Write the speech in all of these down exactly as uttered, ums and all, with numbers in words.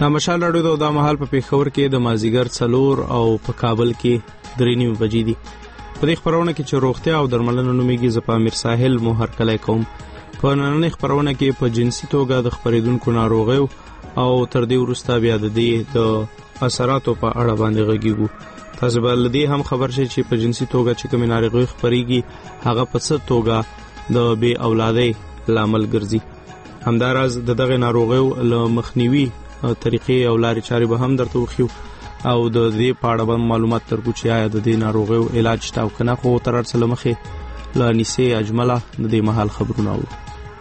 مشال راډیو د مهال په پیښور کې د مازیګر څلور او په کابل کې درې نیمې بجې دي. په دې خبرونه کې چې روغتیا او درملنه نومیږي، زه په امیر ساحل مو هرکلی کوم. په نننۍ خبرونه کې په جنسي توګه د خپرېدونکو ناروغیو او تر دې وروسته بیا د دې د اثراتو په اړه باندې غږیږو. تاسو به له دې هم خبر شئ چې په جنسي توګه چې کومې ناروغۍ خپرېږي هغه په څه توګه د بې اولادۍ لامل ګرځي. همداراز د دغه ناروغیو له مخنیوي طریقې او لارې چارې به هم درته وښیو او د دې په اړه به معلومات درکړو چې آیا د دې ناروغیو علاج شته او که نه. خو تر هر څه له مخې له انیسې اجمله د دې مهال خبرونه اورو.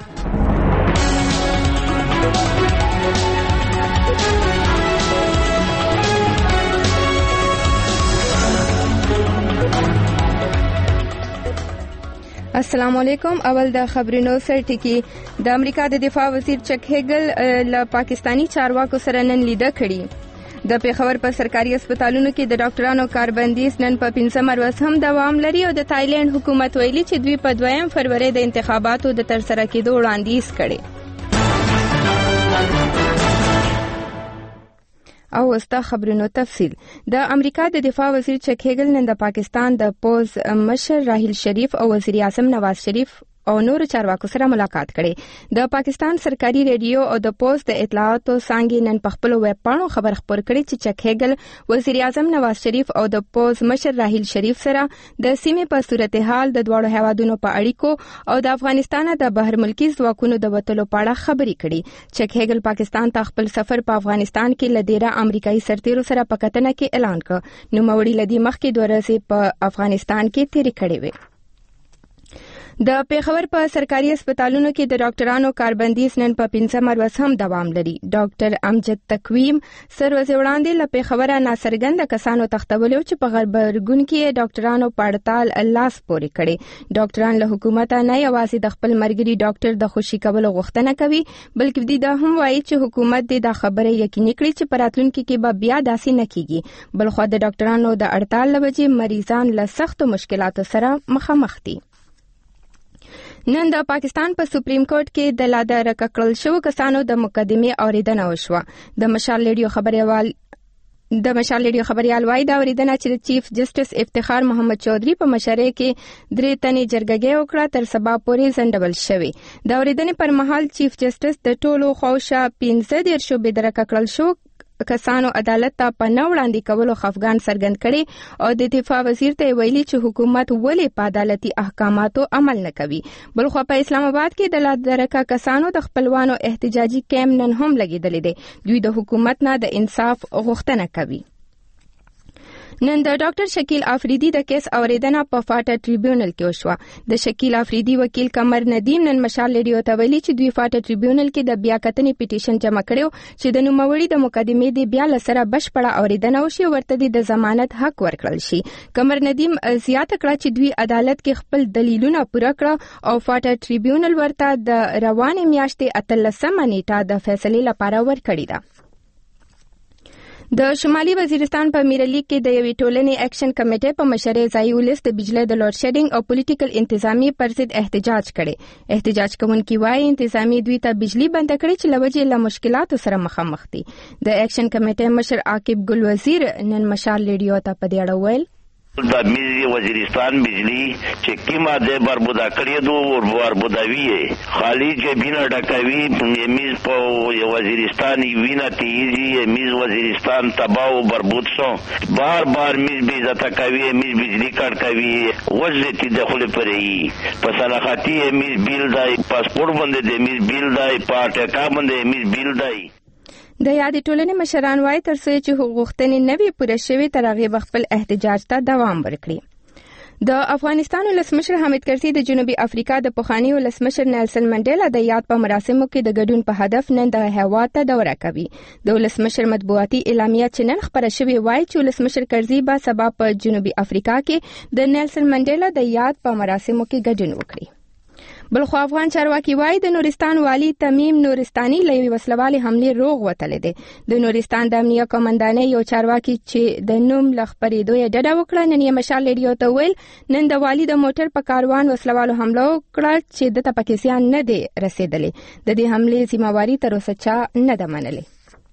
السلام علیکم. اول د خبرونو سر ټکی. د امریکا د دفاع وزیر چک هیګل له پاکستانی چارواکو سره نن لیده کړي. د پیښور په سرکاري هسپتالونو کې د ډاکټرانو کاربندیز نن په پنځم ورځ هم دوام لري او د تایلند حکومت ویلي چې دوی په دویم فروری د انتخاباتو د ترسره کېدو وړاندیز کړي. او وستا خبرونو تفصیل. د امریکا د دفاع وزیر چک هیګل نن د پاکستان د پوز مشر راحیل شریف او وزیر اعظم نواز شریف او نور چارواکو سره ملاقات کړي. د پاکستان سرکاري ریډیو او د پوز د اطلاعاتو څانګې نن په خپل ویب پاڼو خبر خپور کړي چې چک هیګل وزیر اعظم نواز شریف او د پوز مشر راحیل شریف سره د سیمې په صورتحال د دواړو هیوادونو په اړیکو او د افغانستان د بهر ملکی ځواکونو د وټلو په اړه خبرې کړي. چک هیګل پاکستان ته خپل سفر په افغانستان کې لدیره امریکایي سرتیرو سره په کتنه کې اعلان کړ. نو موري لدی مخکې دوه ورځې په افغانستان کې تیرې کړې وې. د پیښور په سرکاري هسپتالونو کې د ډاکټرانو کاربندیز نن په پنځم ورځ هم دوام لري. ډاکټر امجد تقویم سر ورځ وړاندې له پیښوره ناڅرګند کسانو تختولو چې په غبرګون کې ډاکټرانو په اړتال لاس پورې کړي. ډاکټران له حکومت نه یوازې د خپل مرګري ډاکټر د خوشي کولو غوښتنه کوي، بلکې دوی دا هم وایي چې حکومت دې دا خبره یقیني کړي چې په راتلونکي کې به بیا داسې نه کیږي. بلخو د ډاکټرانو د اړتال لوجې مریضان له سختو مشکلاتو سره مخامخ دي. نن د پاکستان په سپریم کورټ کې د لاداره کړل شو کسانو د مقدمې اوریدنه وشوه. د مشال ریډیو خبريال د مشال ریډیو خبريال وای دا اوریدنه چې د چیف جسټس افتخار محمد چودھری په مشرۍ کې درې تنې جرګه وکړه تر سبا پورې ځنډول شوی. د اوریدنې پر مهال چیف جسټس د ټولو خوښه پنځه ډیر شو بدرکه کړل شو کسانو عدالت ته پناه وړاندې کولو خفګان څرګند کړي او د دفاع وزیر ته ویلي چې حکومت ولې په عدالتي احکاماتو عمل نه کوي. بلخو په اسلام آباد کې د لادرکه کسانو د خپلوانو احتجاجي کیمپ نن هم لګیدلې دي. دوی د حکومت نه د انصاف غوښتنه کوي. نن د ډاکټر شکیل افریدي د کیس اوریدنه په فاټا ټریبیونل کې وشوه. د شکیل افریدي وکیل قمر ندیم نن مشال ریډیو ته ویلي چې دوی فاټا ټریبیونل کې د بیا کتنې پیټیشن جمع کړو چې د نوموړي د مقدمې د بیا لسره بشپړه اوریدنه وشي ورته د ضمانت حق ورکړل شي. قمر ندیم زیاته کړه چې دوی عدالت کې خپل دلیلونه پوره کړ او فاټا ټریبیونل ورته د روانې میاشتې اتلسمه نیټه د فیصلې لپاره ورکړې ده. د شمالي وزیرستان په میرلیک کې د یوې ټولنې اکشن کمیټې په مشرۍ ځای ولس د بجلی د لوډ شیډینګ او پولیټیکل انتظامی پر ضد احتجاج کړي. احتجاج کوونکي وایي انتظامی دوی ته بجلی بند کړي چې لوجې له مشکلاتو سره مخامخ دي. د اکشن کمیټې مشر عاقب ګل وزیر نن مشال ریډیو ته په دې اړه ویل د میز وزیرستان بجلی چې کیما د بربودا کړی دو او بربوداوی خالی جبینه ډکوي میز په وزیرستان وینا تیزی میز وزیرستان تباہ او بربود شو بار بار میز بی عزت کوي میز بجلی کټ کوي وزتی دخل پرې په صلاحاتي میز بیل دای پاسپورت باندې د میز بیل دای پاټه کا باندې میز بیل دای. د یادې ټولنې مشران وایي تر څو چې غوښتنې نه وي پوره شوې تر هغې به خپل احتجاج ته دوام ورکړي. د افغانستان ولسمشر حامد کرزي د جنوبي افریقا د پخواني ولسمشر نیلسن منډیلا د یاد په مراسمو کې د ګډون په هدف نن د هیواد ته دوره کوي. د ولسمشر مطبوعاتي اعلامیه چې نن خپره شوې وایي چې ولسمشر کرزي به سبا په جنوبي افریقا کې د نیلسن منډیلا د یاد په مراسمو کې ګډون وکړي. بلخو افغان چارواکي وایي د نورستان والی تمیم نورستاني له یوې وسلوالې حملې روغ وتلی دی. د نورستان د امنیه قومندانۍ یو چارواکي چې د نوم له خپرېدو یې ډډه وکړه نن یې مشال ریډیو ته ویل نن د والي د موټر په کاروان وسلوالو حمله وکړه چې دته پکې زیان نه دی رسېدلی. د دې حملې ذمہواري تر اوسه چا نه ده منلې.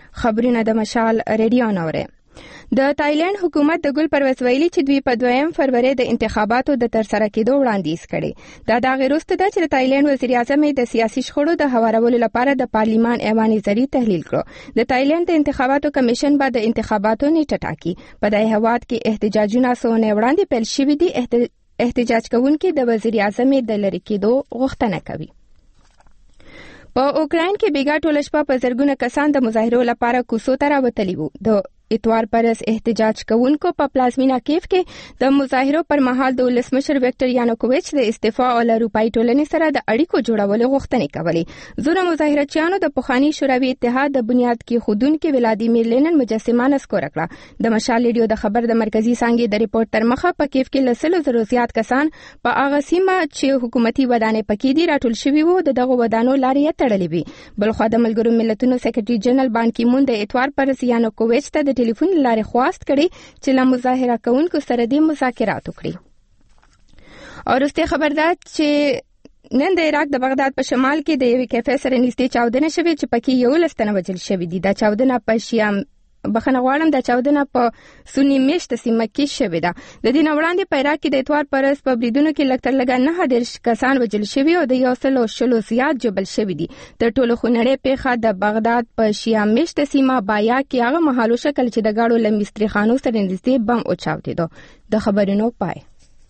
خبرونه د مشال ریډیو نوره. د تایلند حکومت د ګل پرویز ویلي چې دوی په دویم فروری د انتخاباتو د ترسره کېدو وړاندیز کړي. دا د غیرست د چې د تایلند وزیر اعظم د سیاسي شخړو د هوارولو لپاره د پارلیمان ایوان نظری تحلیل کړو. د تایلند د انتخاباتو کمیشن به د انتخاباتو نیټه ټاکي. په دې هواد کې احتجاجونه سونه وړاندې پیل شوي دي. احتجاج کوونکي د وزیر اعظم د لری کېدو غوښتنه کوي. په اوکراین کې بیګا ټول شپه په زرګونه کسان د مظاهرو لپاره کوڅو ته راوتلي وو. د اتوار پرس احتجاج کوونکو په پلازمینا کیف کې د مظاهرو پر مهال د ولسمشر وکټر یانوکوویچ د استعفا او اروپאי ټولنې سره د اړیکو جوړولو غوښتنې کولې. زونه مظاهرچیانو د پخوانی شوروي اتحاد د بنیاد کې خودونکو ولادیمیر لینن مجسمه نسکور کړه. د مشال ریډیو د خبر د مرکزی څنګه د ریپورت تر مخه په کیف کې لسلو زرو زیات کسان په هغه سیمه چې حکومتي ودانې پکې دي راټول شوي وو د دغه ودانو لارې تړلې وي. بلخو د ملګرو ملتونو سیکریټري جنرال بان کی مون د اتوار پر یانوکوویچ ته د ټلیفون لارې خواست کړي چې له مظاهره کوونکو سره د مذاکرات وکړي. او وروسته خبر ده چې نن د عراق د بغداد په شمال کې د یوې کیفې سره نږدې چاودنه شوې چې پکې یو لستنه وژل شوې دي. دا چاودنه په شیام بخنه غواړم د چاودنه په سنی میشت سیمه کې شوې ده. د دې وړاندې په عراق کې د اتوار پرس په بریدونو کې لکتر لګا نه هدر کسان وژل شوي او د یو سلو شلو زیات جبل شوي دي. د ټولو خنړې پیخه د بغداد په شیام میشت سیمه بایا کې هغه محلو شکل چې د گاړو لمستری خانو سره نږدې بم او چاودیدو. د خبرونو پای.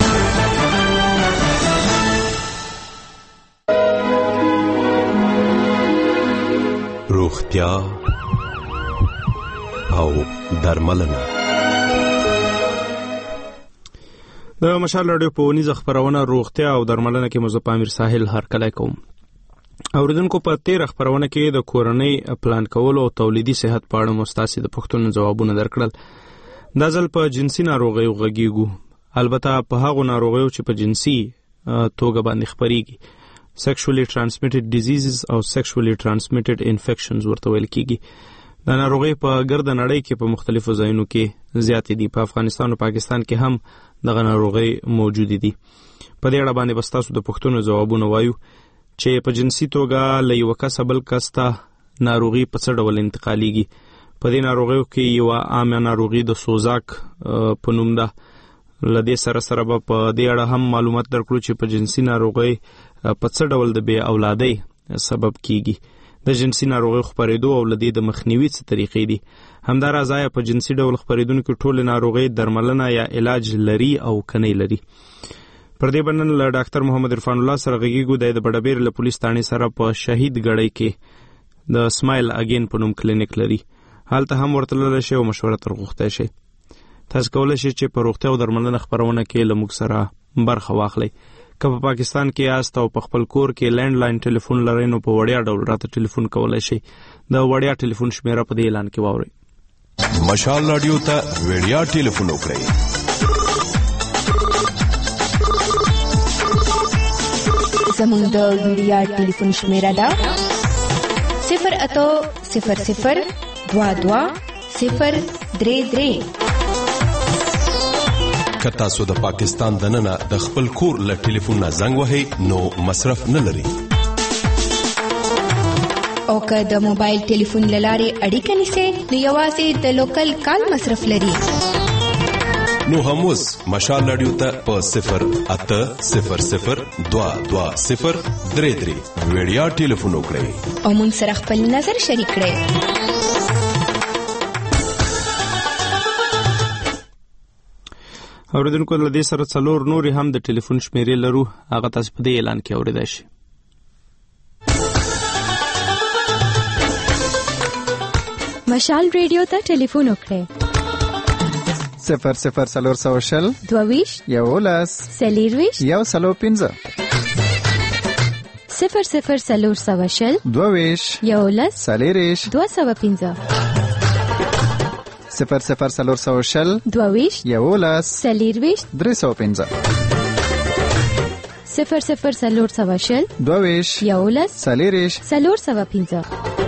روغتیا او درملنه. د مشال رادیو په ونیزه خبرونه روغتیا او درملنه کې مزه امیر ساحل هرکلی کوم. اوریدونکو په تیر خبرونه کې د کورنۍ پلان کولو او تولیدي صحت په اړه مستاسي د پښتون ځوابونه درکړل. دا ځل په جنسي ناروغیو غږیږو. البته په هغو ناروغیو چې په جنسي توګه باندې خپريږي. sexually transmitted diseases او sexually transmitted infections ورته ویل کیږي. دا ناروغي په ګرد نړۍ کې په مختلفو ځایونو کې زیاتې دي. په افغانستان او پاکستان کې هم دغه ناروغي موجود دي. په دې اړه باندې بس تاسو د پښتون ځوابونه وایو چې په جنسي توګه له یو کس بل کس ته ناروغي په څه ډول انتقالېږي. په دې ناروغیو کې یو عام ناروغي د سوزاک په نوم ده. لدې سره سره به په دې اړه هم معلومات درکړو چې په جنسي ناروغي په څه ډول د بې اولادۍ سبب کیږي. د جنسي ناروغي خپرېدو او لدې د مخنیوي څه طریقې دي. همداراز آیا په جنسي ډول خپرېدونکو ټول ناروغي درملنه یا علاج لري او کني لري؟ پر دې باندې له ډاکټر محمد عرفان الله سره غږیږو. د بډابیر له پولیس ثانې سره په شهید غړی کې د سمایل اگین په نوم کلینیک لري. حالته هم ورتلل شي او مشوره ترغوښته شي. تاسو کولای شئ چې په روغتیا او درملنه خبرونه کې له موږ سره برخه واخلئ. که په پاکستان کې یاست او په خپل کور کې لینډ لاین ټلیفون لرئ نو په وړیا ډول راته ټلیفون کولای شئ. د وړیا ټلیفون شمیره په دې اعلان کې واورئ. مشال رادیو ته وړیا ټلیفون وکړئ. زموږ د وړیا ټلیفون شمیره ده صفر اته صفر صفر دوا دوا صفر درې درې. که تاسو د پاکستان دننه د خپل کور له ټلیفون نه زنګ وهئ نو مصرف نه لري. او که د موبایل ټلیفون له لارې اړیکه نیسئ نو یوازې د لوکل کال مصرف لري. نو هم اوس مشال رادیو ته په صفر اته صفر صفر دوا دوا صفر درې درې وړیا ټلیفون وکړئ او موږ سره خپل نظر شریک کړئ. اوریدونکو له دې سره څلور نورې هم د ټلیفون شمیرې لرو. هغه تاسو په دې اعلان کې اوریدای شئ. مشال ریډیو ته ټلیفون وکړئ. صفر صفر سلور سو شل دوویش یولس سلیرویش یو سلو پنځه. صفر صفر سلور سو شل دوویش یولس سلیریش دو سو پنځه. صفر صفر سلور سو شل دوویش یولس سلیرویش درې سو پنځه. صفر صفر سلور سو شل دوویش یولس سلیریش سلور سو پنځه.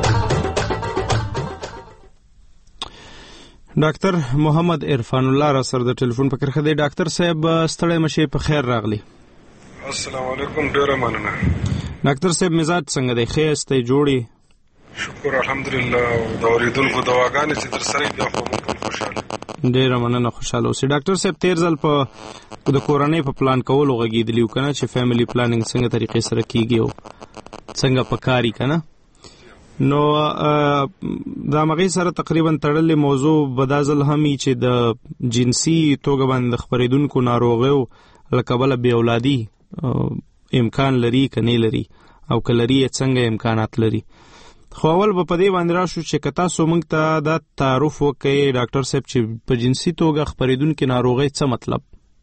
ډاکټر محمد عرفان الله را سره د ټلیفون په کرخه دی. ډاکټر صاحب ستړی مشه په خیر راغلی. السلام علیکم. ډیره مننه. ډاکټر صاحب مزاج څنګه دی؟ خیسته جوړی؟ شکر الحمدلله. دا اوریدونکو دواګانې چې تر سره بیا خو موږ خوشاله. ډیره مننه، خوشاله اوسئ. ډاکټر صاحب تیر ځل په د کورنۍ په پلان کولو غږیدلی و کنه چې فیملی پلانینګ څنګه طریقې سره کیږي او څنګه پکاري کنه، نو دا مغې سره تقریبا تړلې موضوع بدازل همي چې د جنسي توګه باندې خبرېدونکو ناروغیو لکبل بی اولادي امکان لري کني لري او کلري څنګه امکانات لري. خو اول په پدې باندې راشو چې کتا سو موږ ته دا تعارف وکړي ډاکټر صاحب چې په جنسي توګه خبرېدونکو ناروغي څه مطلب؟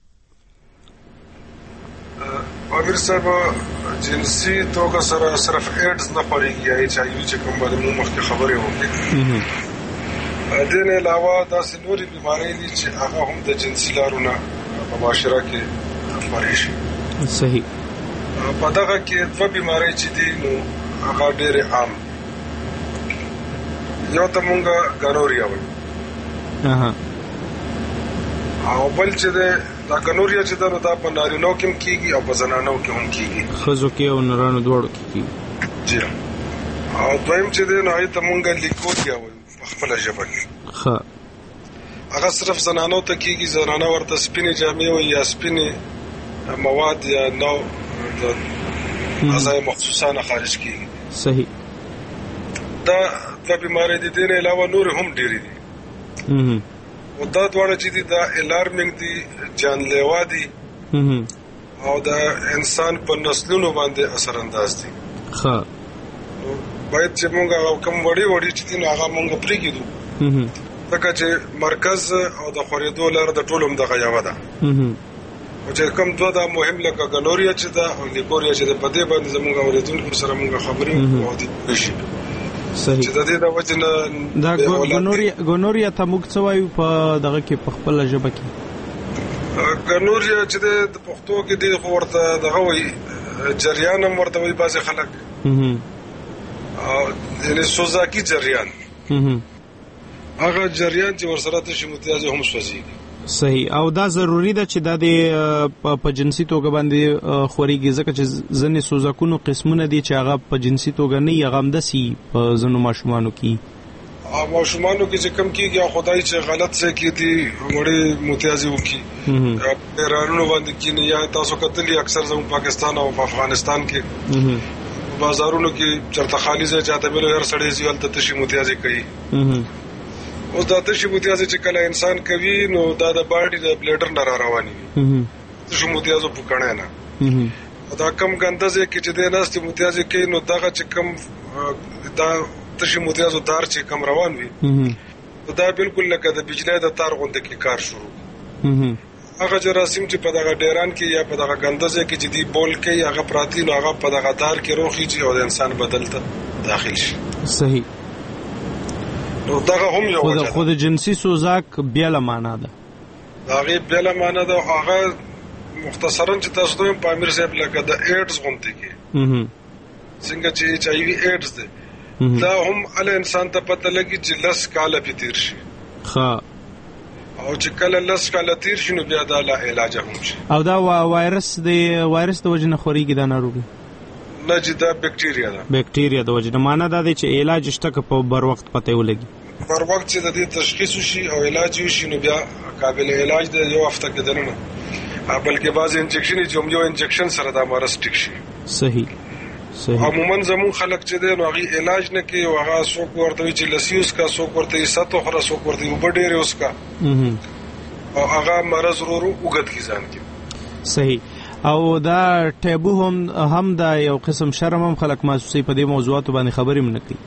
امیر صاحب جنسي توګه سره صرف ایډز نه خوريږي یا ایچ آی وی چې کوم باندې موږ مخکې خبرې وکړې. دې نه علاوه داسې نورې بیمارۍ دي چې هغه هم د جنسي لارو نه په معاشره کې خپرې شي. صحیح. په دغه کې دوه بیمارۍ چې دي نو هغه ډېرې عام. یو ته مونږه ګنوریا وایو او بل چې ده دا ګنوریا چې ده نو دا په نارینو کې هم کېږي او په زنانو کې هم کېږي، ښځو کې او نرانو دواړو کې کېږي. جی او دویم چې ده نو هغې ته مونږه لیکوریا وایو په خپله ژبه کې. ښه هغه صرف زنانو ته کېږي، زنانه ورته سپینې جامې وایي یا سپینې مواد یا نو د اعضای مخصوصه نه خارج کېږي. صحیح. دا دا بیماری دي. دې نه علاوه نور هم ډېرې دي او دا دواړه چې دي دا الارمینګ دي، جانلیوا دي او د انسان په نسلونو باندې اثر انداز دي. ښه باید چې مونږ کوم وړي وړي چې دي نو هغه مونږ پرېږدو ځکه چې مرکز او د خورېدو لاره د ټولو همدغه یوه ده او چې کوم دوه دا مهم لکه ګنوریا چې ده او لیکوریا چې ده په دې باندې زمونږ اورېدونکو سره مونږ خبرې او دې وشي. صحیح. چې د دې د وجه نه دا ګنوریا ګنوریا ته موږ څه وایو په دغه کې په خپل ژبه کې؟ ګنوریا چې د پښتو کې دی خو ورته دغه وایي جریان هم ورته وایي بعضې خلک، یعنې سوزاکي جریان. هغه جریان چې ورسره تشي متیازې هم سوځېږي. صحیح. او دا ضروری ده چې دا د په جنسي توګه باندې خوريږي ځکه چې ځنې سوزاکونو قسمونه دي چې هغه په جنسي توګه نه یې هغه همداسې په ځینو ماشومانو کې ماشومانو کې چې کم کېږي خدای چې غلط څه کې دي وړې متیازې وکړي ایرانونو باندې کېني. یا تاسو کتلي اکثر زموږ پاکستان او افغانستان کې بازارونو کې چرته خالي ځای چاته ملو هر سړی ځي هلته تشي متیازې کوي. اوس دا تشي متیازې چې کله انسان کوي نو دا د باډي د بلیډر نه را رواني وي تشي متیازو په کڼه نه دا کم ګندزه کې چې د ناستې متیازې کوي نو دغه چې کم دا تشي متیازو دار چې کم روان وي دا بالکل لکه د بجلی د تار غوندې کې کار شروع. هغه جراثیم چې په دغه ډیران کې یا په دغه ګندزه کې چې دی بول کوي هغه پراتی نو هغه په دغه دار کې روخیږي او د انسان بدن ته داخل شي. صحیح. نو دغه هم یو وجه ده. خو د جنسي سوزاک بیا له معنا ده. هغه بیا له معنا ده. هغه مختصرا چې تاسو ته په امیر صاحب لکه د ایډز غونډه کې څنګه چې ایچ آی وی ایډز ده دا هم ال انسان ته پته لګي چې لس کاله په تیر شي. ښه. او چې کله لس کاله تیر شي نو بیا دا لا علاج هم شي. او دا وایرس د وایرس د وجه نه خوريږي دا ناروغي؟ نه چې دا بکټیریا ده. بکټیریا د وجه نه معنا دا دی چې علاج شته که په بر وخت پته ولګي. بر وخت چې د دې تشخیص شي او علاج وشي نو بیا قابل علاج دی. یو هفته کې دنه بلکې بعض انجکشن چې یو انجکشن سره دا مرض ټیک شي. صحیح. صحیح. عموما زمون خلک چې دی نو هغه علاج نه کوي او هغه څوک ورته چې لسیوس کا څوک ورته ساتو خره څوک ورته وبډېره اوس کا او هغه مرض ورو وګد کی ځان کې. صحیح. او دا ټیبو هم هم دا یو قسم شرم هم خلک محسوسي په دې موضوعاتو باندې خبرې مونږ کوي.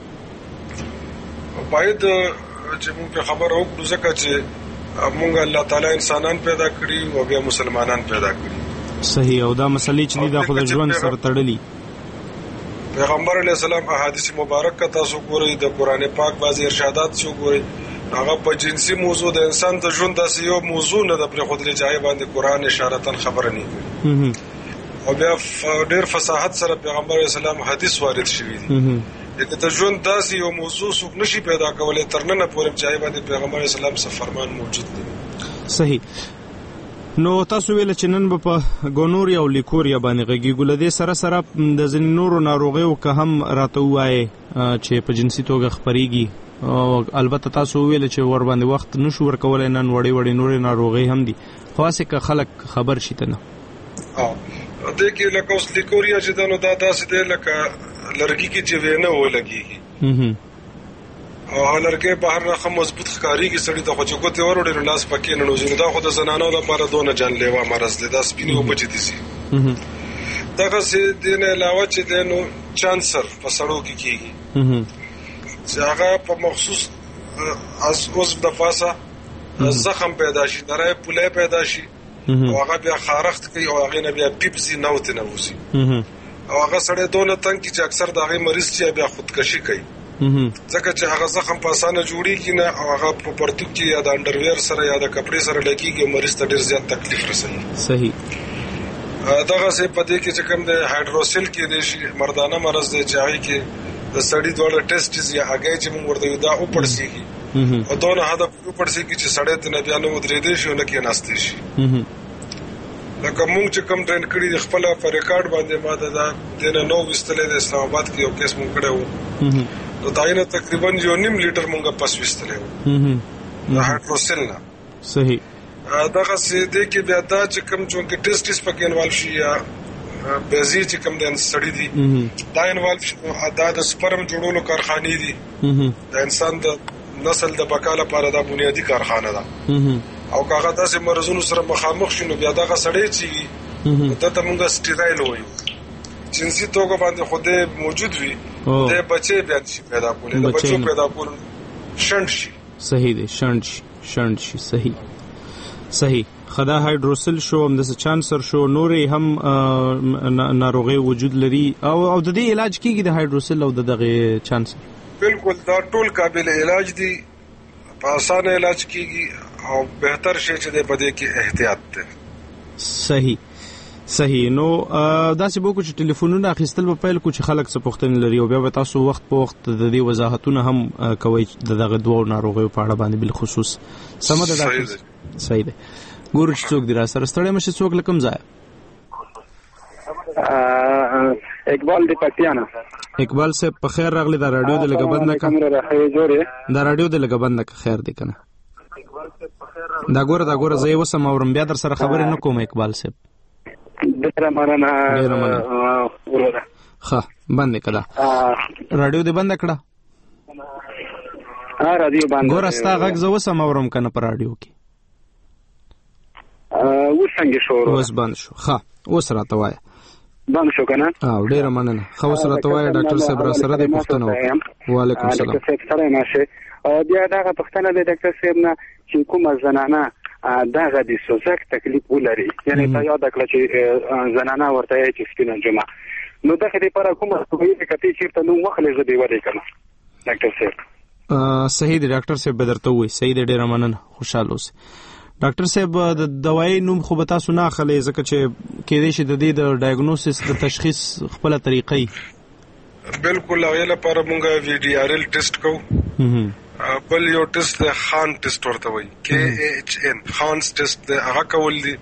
باید چې موږ په خبرو وکړو ځکه چې موږ الله تعالی انسانان پیدا کړی او بیا مسلمانان پیدا کړی. صحیح. او دا مسلې چې د خدای ژوند سره تړلي. پیغمبر علیه السلام احادیث مبارکه تاسو ګورئ د قران پاک بعضی ارشادات شو ګورئ هغه په جنسي موضوع د انسان د ژوند داسې یو موضوع نه د پر خودري ځای باندې قران اشارتن خبره نه کوي. او بیا ډېر فصاحت سره پیغمبر علیه السلام حدیث وارد شوی دی. د ژوند داسې یو موضوع څوک نشي پیدا کولای تر نن پورې ځای باندې پیغمبر علیه السلام څخه فرمان موجود دی. صحیح. نو تاسو ویل چې نن په ګونوریا او لیکوریا باندې غږیږو، له دې سره سره د ځینې نورو ناروغیو که هم راته ووایې چې په جنسي توګه خپرېږي، البته تاسو ویل چې ور باندې وخت نشو ورکولی، نن وړې وړې نورې ناروغۍ هم دي، خو هسې که خلک خبر شي ته نه. دې کې لکه اوس لیکوریا چې ده نو دا داسې دی لکه لرګي کې چې وینه ولګېږي او لرګی بهر نه ښه مضبوط ښکارېږي سړي ته، خو چې ګوتې وروړې نو لاس پکې ننوځي. نو دا خو د زنانو لپاره دونه جانلیوا مرض دی، دا سپینې اوبه چې دي سي. دغسې دې نه علاوه چې دی نو چانسر په سړو کې کېږي چې هغه په مخصوص عضو د پاسه زخم پیدا شي، نری پولی پیدا شي او هغه بیا خارښت کوي او هغې نه بیا پیپ ځي، نوتې نه وځي او هغه سړی دونه تنګ کړي چې اکثر د هغې مریض چې بیا خودکشي کوي، ځکه چې هغه زخم په اسانه جوړېږي نه او هغه په پرتوګ کې یا د انډرویر سره یا د کپړې سره لګېږي او مریض ته ډېر زیات تکلیف رسوي. صحیح. دغسې په دې کې چې کوم دی هایډروسیل کېدی شي، مردانه مرض دی چې هغې کې د سړي دواړه ټیسټیز یا هګۍ چې موږ ورته وایو دا وپړسېږي او دونه حده پورې وپړسېږي چې سړی ته نه بیا نه ودرېدی شي او نه کېناستی شي. لکه موږ چې کوم ټرین کړي دي خپله په ریکارډ باندې ما د دې نه نو ویستلی د اسلام آباد کې یو کیس موږ کړی و، نو د هغې نه تقریبا یو نیم لیټر موږ پس ویستلی و د هایډروسیل نه. صحیح. دغسې دې کې بیا دا چې کوم چونکې ټیسټیز پکې انوالو شي یا بیزي چې کوم د سړي دي دا انوالو شي، دا د سپرم جوړولو کارخانې دي، د انسان د نسل د بقا لپاره دا بنیادي کارخانه ده او که هغه داسې مرضونو سره مخامخ شي نو بیا دغه سړی چې دته موږ سټیرایل وایو، جنسي توګه باندې خو دی موجود وي، دی بچی بیا شي پیدا کولی، د بچو پیدا کول شنډ شي. صحیح دی، شنډ شي شنډ شي. صحیح صحیح. خدا هایډروسل شو، همداسې چانسر شو، نورې هم ناروغۍ وجود لري او او د دې علاج کېږي د هایډروسل او د دغې چانسر؟ بالکل، دا ټول قابل علاج دي، په اسانه علاج کېږي او بهتر شی چې دی په دې کې احتیاط دی. صحیح صحیح. نو داسې به وکړو چې ټلیفونونه اخیستل به پیل کړو چې خلک څه پوښتنې لري او بیا به تاسو وخت په وخت د دې وضاحتونه هم کوئ د دغه دوو ناروغیو په اړه باندې بالخصوص. سمه ده ډاکټر؟ صحیح ده. ګورو چې څوک دي را سره، ستړی مه شي څوک له کوم ځایه؟ اقبال دی پکتیانا. اقبال صاحب په خیر راغلی. دا رادیو د لږه بنده که دا رادیو د لږه بنده که خیر دی که نه؟ دا ګوره دا ګوره زه یې وسم اورم، بیا در سره خبرې نه کوم اقبال صاحب. ډېره مننه. ډېره مننه. ښه بندې که دا رادیو دې بنده کړه؟ رادیو بنده. ګوره ستا غږ زه وسم اورم که نه په رادیو کې؟ اوس څنګه شو؟ اوس بند شو. ښه اوس راته وایه. بند شو که نه؟ او ډېره مننه. ښه اوس راته وایه ډاکټر صاحب را سره دې پوښتنه وکړه. وعلیکم السلام. ډاکټر صاحب سره ناشه بیا دغه پوښتنه د ډاکټر صاحب نه چې کومه زنانه دغه د سوزک تکلیف ولري، یعنې ته یاده کړه چې زنانه ورته یې چې سپینه جمعه، نو دغه دپاره کومه صحیح کتې چېرته نوم واخلې زه دې ولې که نه ډاکټر صاحب؟ صحیح دی ډاکټر صاحب به درته ووایي. صحیح دی، ډېره مننه، خوشحاله اوسئ. ډاکټر صاحب د دوایي نوم خو به تاسو نه اخلئ ځکه چې کېدای شي د دې د ډایګنوسس د تشخیص خپله طریقه وي. بالکل، هغې لپاره مونږ وی ډي آر ال ټیسټ کوو، بل یو ټیسټ دی خان ټیسټ ورته وایي، کې ایچ ان خانس ټیسټ دی، هغه کول دي.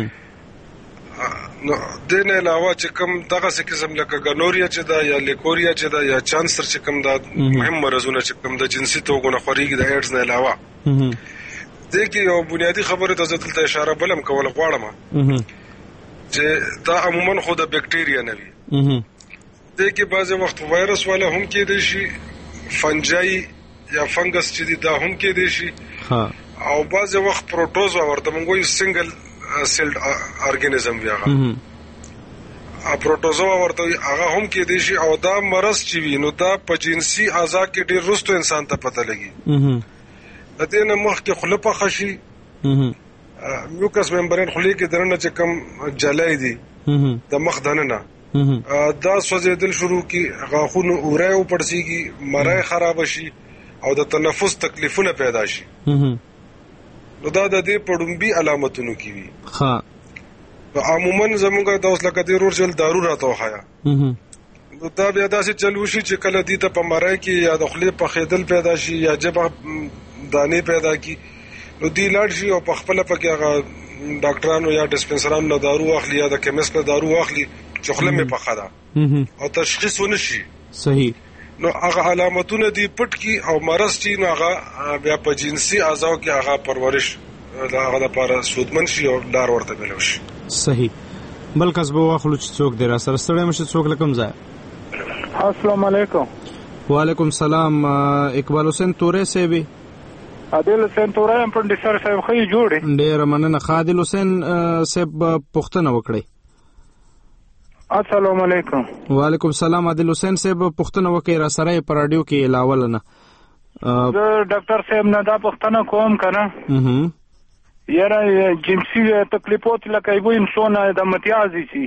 نو دې نه علاوه چې کوم دغسې قسم لکه ګنوریا چې ده یا لیکوریا چې ده یا چانسر چې کوم دا مهم مرضونه چې کوم د جنسي توګو نه خورېږي د ایډز نه علاوه، دې کې یو بنیادي خبرې ته زه دلته اشاره بل هم کول غواړم چې دا عموما خو د بکټیریا نه وي، دې کې بعضې وخت وایرس والا هم کېدی شي، فنجای یا فنګس چې دي دا هم کېدی شي، او بعضې وخت پروټوزوا ورته موږ وایو سنګل سیلډ ارګانیزم وي، هغه پروټوزوا ورته هغه هم کېدی شي. او دا مرض چې وي نو دا په جنسي اعضا کې ډېر وروستو انسان ته پته لګي. د دې نه مخکې خوله پخه شي، میوکس ممبرین خولې کې دننه چې کوم جلی دي د مخ دننه دا سوځېدل شروع کړي، غاښونو اوری وپړسېږي، مرۍ خرابه شي او د تنفس تکلیفونه پیدا شي. نو دا د دې په ډومبي علامتونو کې وي. نو عموما زمونږ د اوس لکه دې رور چل دارو راته وښایه، نو دا بیا داسې چل وشي چې کله دې ته په مرۍ کې یا د خولې پخېدل پیدا شي یا جبه دانې پیدا کی، نو دی لاړ شي او په خپله پکې هغه ډاکټرانو یا ډسپنسرانو نه دارو واخلي یا د کیمست نه دارو واخلي چې خوله مې پخه ده او تشخیص ونه شي صحیح نو هغه علامتونه دي پټ کی او مرض چې نو هغه بیا په جنسي اعضاء کې هغه پرورش هغه لپاره سودمن شي او لار ورته ملو شي. صحیح بل کسب واخلو چې څوک دی را سره ستړی مشه څوک لکم ځای. السلام علیکم. وعلیکم السلام. اقبال حسین تورې سیبي عادل حسین تورې هم پروډوسر صاحب خو جوړې ډېر مننه. عادل حسین صاحب پوښتنه وکړئ. السلام علیکم. وعلیکم السلام. عادل حسین صاحب پوښتنه وکړئ را سره په رادیو کې لاول نه زه ډاکټر صاحب نه دا پوښتنه کوم کنه یاره جنسي تکلیفات لکه ویم سونه د متیازي شي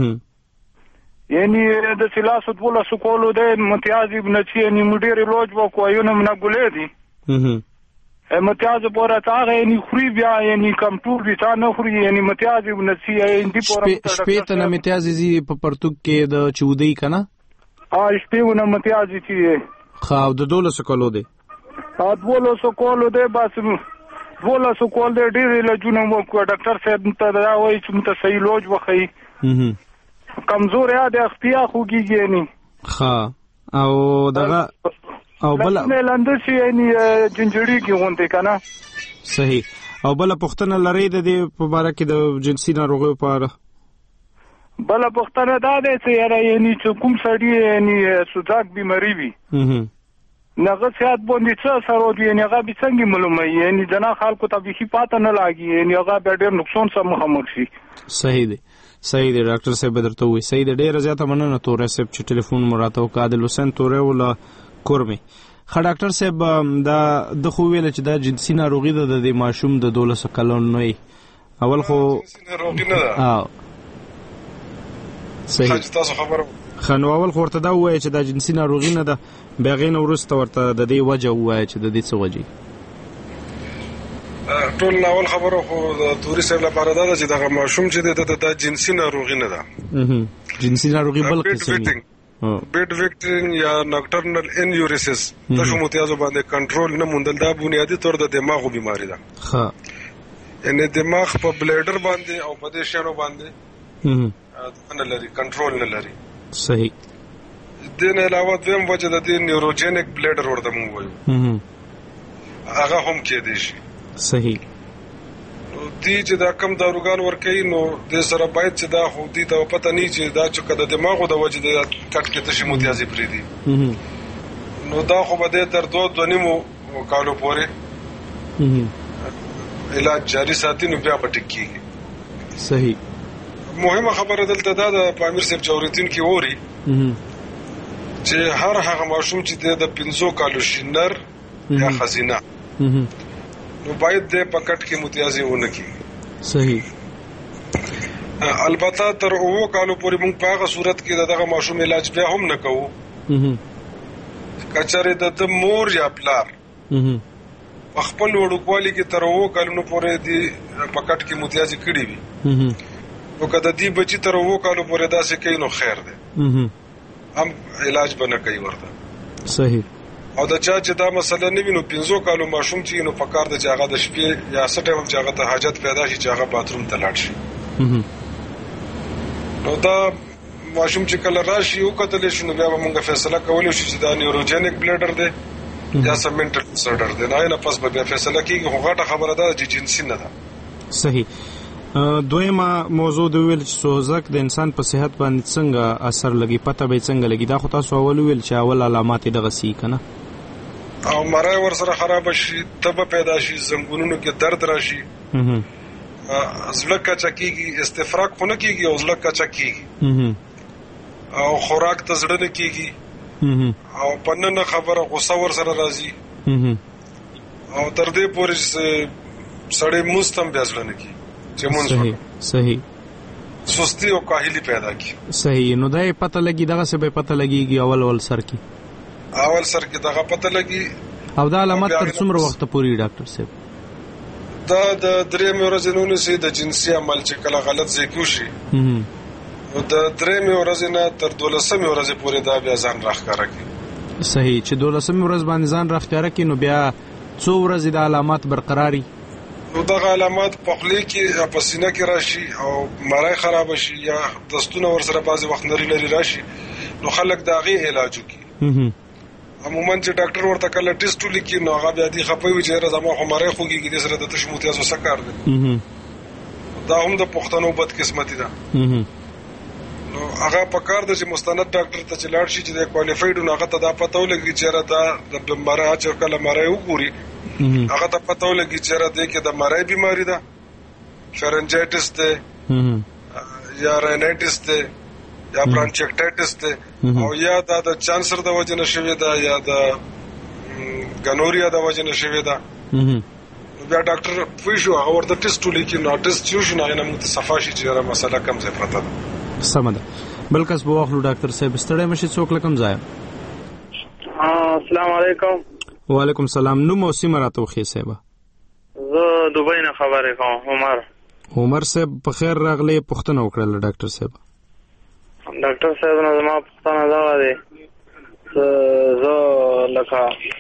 یعنی د سلاسو دوله سکولو د متیازي بنچي یعنی مډیر لوج وکو یو نه منګولې دي متیازي پورا تاغه یعنی خوري بیا یعنی کم ټول دي تا نه خوري یعنی متیازي بنچي یعنی پورا شپې ته نه متیازي زی په پرتګ کې د چودي کنه ا شپې ونه متیازي چی خاو د دوله سکولو دي ا دوله سکولو دي بس دوله سکول دي ډیر لجونه مو کو ډاکټر صاحب ته دا وایي چې مت صحیح لوج وخی کمزور یا د اختیا خوږیږي ني ها او دغه او بل نه لاندې شي یعنی جنجړی کې غونډه کنه. صحیح. او بل پښتنه لري د دې په اړه کې د جنسي ناروغیو په اړه بل پښتنه دا ده چې یعنی چې کوم سړی یعنی سوزاک بیماری وي نغه سیات باندې څه سره دی یعنی هغه به څنګه معلومه یعنی جنا خلکو ته به پاته نه لاګي یعنی هغه به ډېر نقصان سره مخامخ شي. صحیح دی صحیح دی ډاکټر صاحب درته وي صحیح دی ډېر زیاته مننه تورې صاحب چې ټلیفون مراته او عادل حسین تورې ولا کورمي. خا ډاکټر صاحب دا د خو ویل چې دا جنسي ناروغي ده د ماشوم د دولس کلن نوې اول خو ناروغي نه ده اه صحیح تاسو خبره خنو اول خو ورته دا وایي چې دا جنسي ناروغي نه ده بیا غین ورسته ورته د دې وجه وایي چې د دې څه وجه ټول اول خبره خو د توري سره لپاره دا چې دا ماشوم چې د جنسي ناروغي نه ده جنسي ناروغي بل قسم بیډ ویکټینګ یا نوکټرنل انیوریسس د شموتیازو باندې کنټرول نه موندل دا بنیادی طور د دماغو بیماری ده. ها یعنی دماغ په بلیډر باندې او په دې شانو باندې نه لري کنټرول نه لري. صحیح. دین علاوه دیم وجه د دې نیوروجینیک بلیډر ورته مونږ وایو هغه هم کې دي شي. صحیح. دی چې دا کم داروګان ورکوي نو د سره باید چې دا خو دي ته پته نه چې دا چې کده دماغو د وجه د کټ کې تشي متیازي پری دي نو دا خو به د تر دوه دوه نیمو کالو پورې علاج جاری ساتي نو بیا پټ کیږي. صحیح. مهمه خبره دلته دا د پامیر صاحب جوړتین کې ووري چې هر هغه ماشوم چې د پنځو کالو شینر یا خزینه نو باید د پکټ کې متیازي ونه کی. صحیح. البته تر اوو کالو پورې موږ په هغه صورت کې دغه ماشوم علاج بیا هم نه کوو کچره د مور یا پلار خپل وړوکوالي کې تر اوو کالو پورې دی پکټ کې متیازي کړی وي نو کله دی بچی تر اوو کالو پورې داسې کوي نو خیر دی هم علاج به نه کوي ورته. صحیح. او دا چا چې دا مسله نه وینو پنځو کالو ماشوم چې نو پکار د جاغه د شپې یا سټه هم جاغه ته حاجت پیدا شي چې هغه باتروم ته لاړ شي نو دا ماشوم چې کله راشي او کتل شي نو بیا موږ فیصله کولای شو چې دا نیوروجینیک بلیډر دی یا سم منټل ډیسارډر دی نه نه پس به بیا فیصله کیږي خو غټه خبره ده چې جنسي نه ده. صحیح. دویمه موضوع د ویل چې سوزک د انسان په صحت باندې څنګه اثر لګي پته به څنګه لګي دا خو تاسو اول ویل چې اول علامات دغه سی کنه او مرای ور سره خراب شي تب پیدا شي زنګونونو کې درد راشي ازلک چکیږي استفراغ خونه کیږي او ازلک چکیږي او خوراک ته زړه نه کیږي او پننه خبره غوسه ور سره راځي او تر دې پورې سړی مستم بیا ځل نه کیږي. صحیح. صحیح. سستی او کاهلی پیدا کی. صحیح. نو دا پته لګي دغه څه به پته لګيږي اول اول سر کې اول سر کې دغه پته لګي او دا علامات تر څومره وخت پورې ډاکټر صاحب دا د درې ورځې نه سي د جنسي عمل چې کله غلط ځکو شي او د درې ورځې نه تر دولسمې ورځې پورې دا بیا ځان راخاره کوي. صحیح. چې دولسمې ورځ باندې ځان راخاره کوي نو بیا څو ورځې د علامات برقراري نو دغه علامات په خولې کې په سینه کې راشي او مرای خراب شي یا دستونه ورسره بعضې وخت نری نری راشي نو خلک د هغې علاج وکړي. عموما چې ډاکټر ورته کله ټیسټ ولیکي نو هغه بیا دې خفه وي چې یاره زما خو مرای خوږېږي دې سره د تشو متیازو څه کار دی. دا هم د پښتنو بدقسمتي ده. نو هغه په کار ده چې مستند ډاکټر ته چې لاړ شي چې د کوالیفایډ نو هغه ته دا پته ولګي چې یاره دا د مرای چې کله مرای وګوري هغه ته پته ولګي چې یاره دې کې د مرای بیماري ده، فرنجایټس دی یا راینایټس دی یا برانچیکټایټس دی او یا دا د چانسر د وجې نه شوې ده یا د ګنوریا د وجې نه شوې ده. بیا ډاکټر پوه شو هغه ورته ټیسټ ولیکي نو ټیسټ چې وشي نو هغې نه موږ ته صفا شي چې یاره مسله کم ځای پرته ده. سمه ده. بل کس به واخلو ډاکټر صاحب ستړی مشي څوک له کوم ځایه؟ السلام علیکم. وعلیکم سلام. نوم او سیمه راته وښیه صاحبه. زه دوبۍ نه خبرې کوم. عمر عمر صاحب په خیر راغلی. پوښتنه وکړله ډاکټر صاحب. ډاکټر صاحب نه زما پوښتنه دغه دی چې زه لکه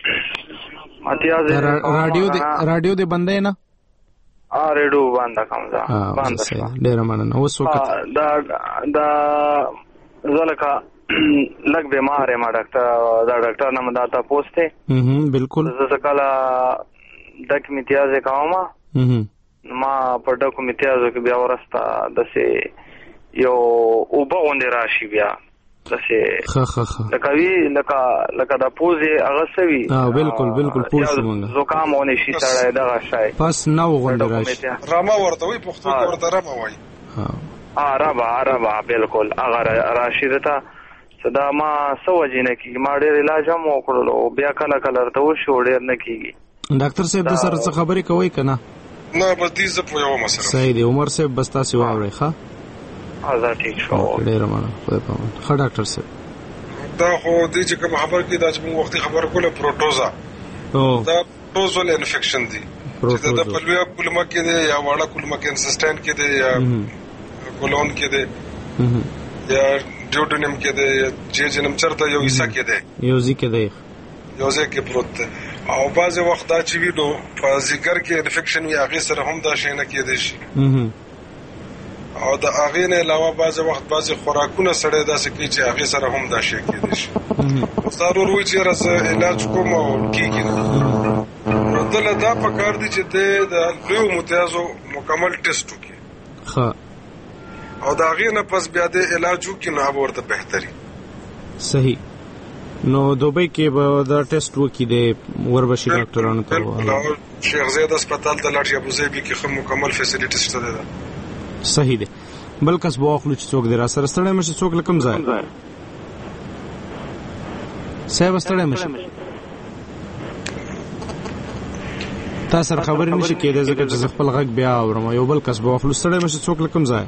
راډیو دی راډیو دی بندی نه؟ ریډیو بنده کوم زه بنده شوه. ډېره مننه. اوس وکړه دا دا زه لکه لږ بیمار یم ډاکټر دا ډاکټر نه مې دا تپوس دی. بلکل. زه څه کله ډک امتیازې کوم ما په ډکو امتیازو کې بیا وروسته داسې یو اوبه غوندې راشي بیا داسې لکه وي لکه لکه د پوزې هغه څه وي. بلکل بلکل پوه شو موږ. زکام ونې شي سړی دغه شی پس نو غوندې راشي. رمه ورته وایي پښتو کې ورته رمه وایي. ربه ربه بلکل هغه راشي دته دا ما څه وجې نه کېږي. ما ډېر علاج هم وکړلو بیا کله کله ورته وشي ډېر نه کېږي. ډاکټر صاحب د سره څه خبرې کوئ که نه؟ نه بس دې زه پوهوم سره. صحیح دی. عمر صاحب بس تاسې واورئ. ښه دا ټیک شو. ډېره مننه. خدای پامان. ښه ډاکټر صاحب دا خو دې چې کوم خبر کې دا چې موږ وختي خبره کوله پروټوزا دا پروټوزول انفیکشن دی چې د پلویا کولمه کې دی یا واړه کولمه کې انسسټنټ کې دی یا کولون کې دی یا ډیوډینم کې دی چې جنم چرته یو حصہ کې دی یو ځای کې دی یو ځای کې پروت دی. او بعضې وخت دا چې وي نو په ځیګر کې انفیکشن وي هغې سره هم دا شی نه کېدی شي. او د هغې نه علاوه بعضې وخت بعضې خوراکونه سړی داسې کوي چې هغې سره هم دا شی کېدی شي. ستا ورور وایي چې یاره زه علاج کوم او کېږي نه نو ده له دا پکار دي چې دی د لویو متیازو مکمل ټیسټ وکړي او د هغې نه پس بیا دی علاج وکړي نو هغه ورته بهتري. صحیح. نو دوبۍ کې به دا ټیسټ وکړي دی وربشي ډاکټرانو ته شیخ زید هسپتال ته لاړ شي ابوظبي کې ښه مکمل فیسیلیټي شته ده. صحیح دی. بل کس به واخلو چې څوک دی را سره ستړی مشي څوک له کوم ځای صاحب ستړی مشي تا سره خبرې نشي کېدی ځکه چې زه خپل غږ بیا اورم. یو بل کس به واخلو ستړی مشي څوک له کوم ځای.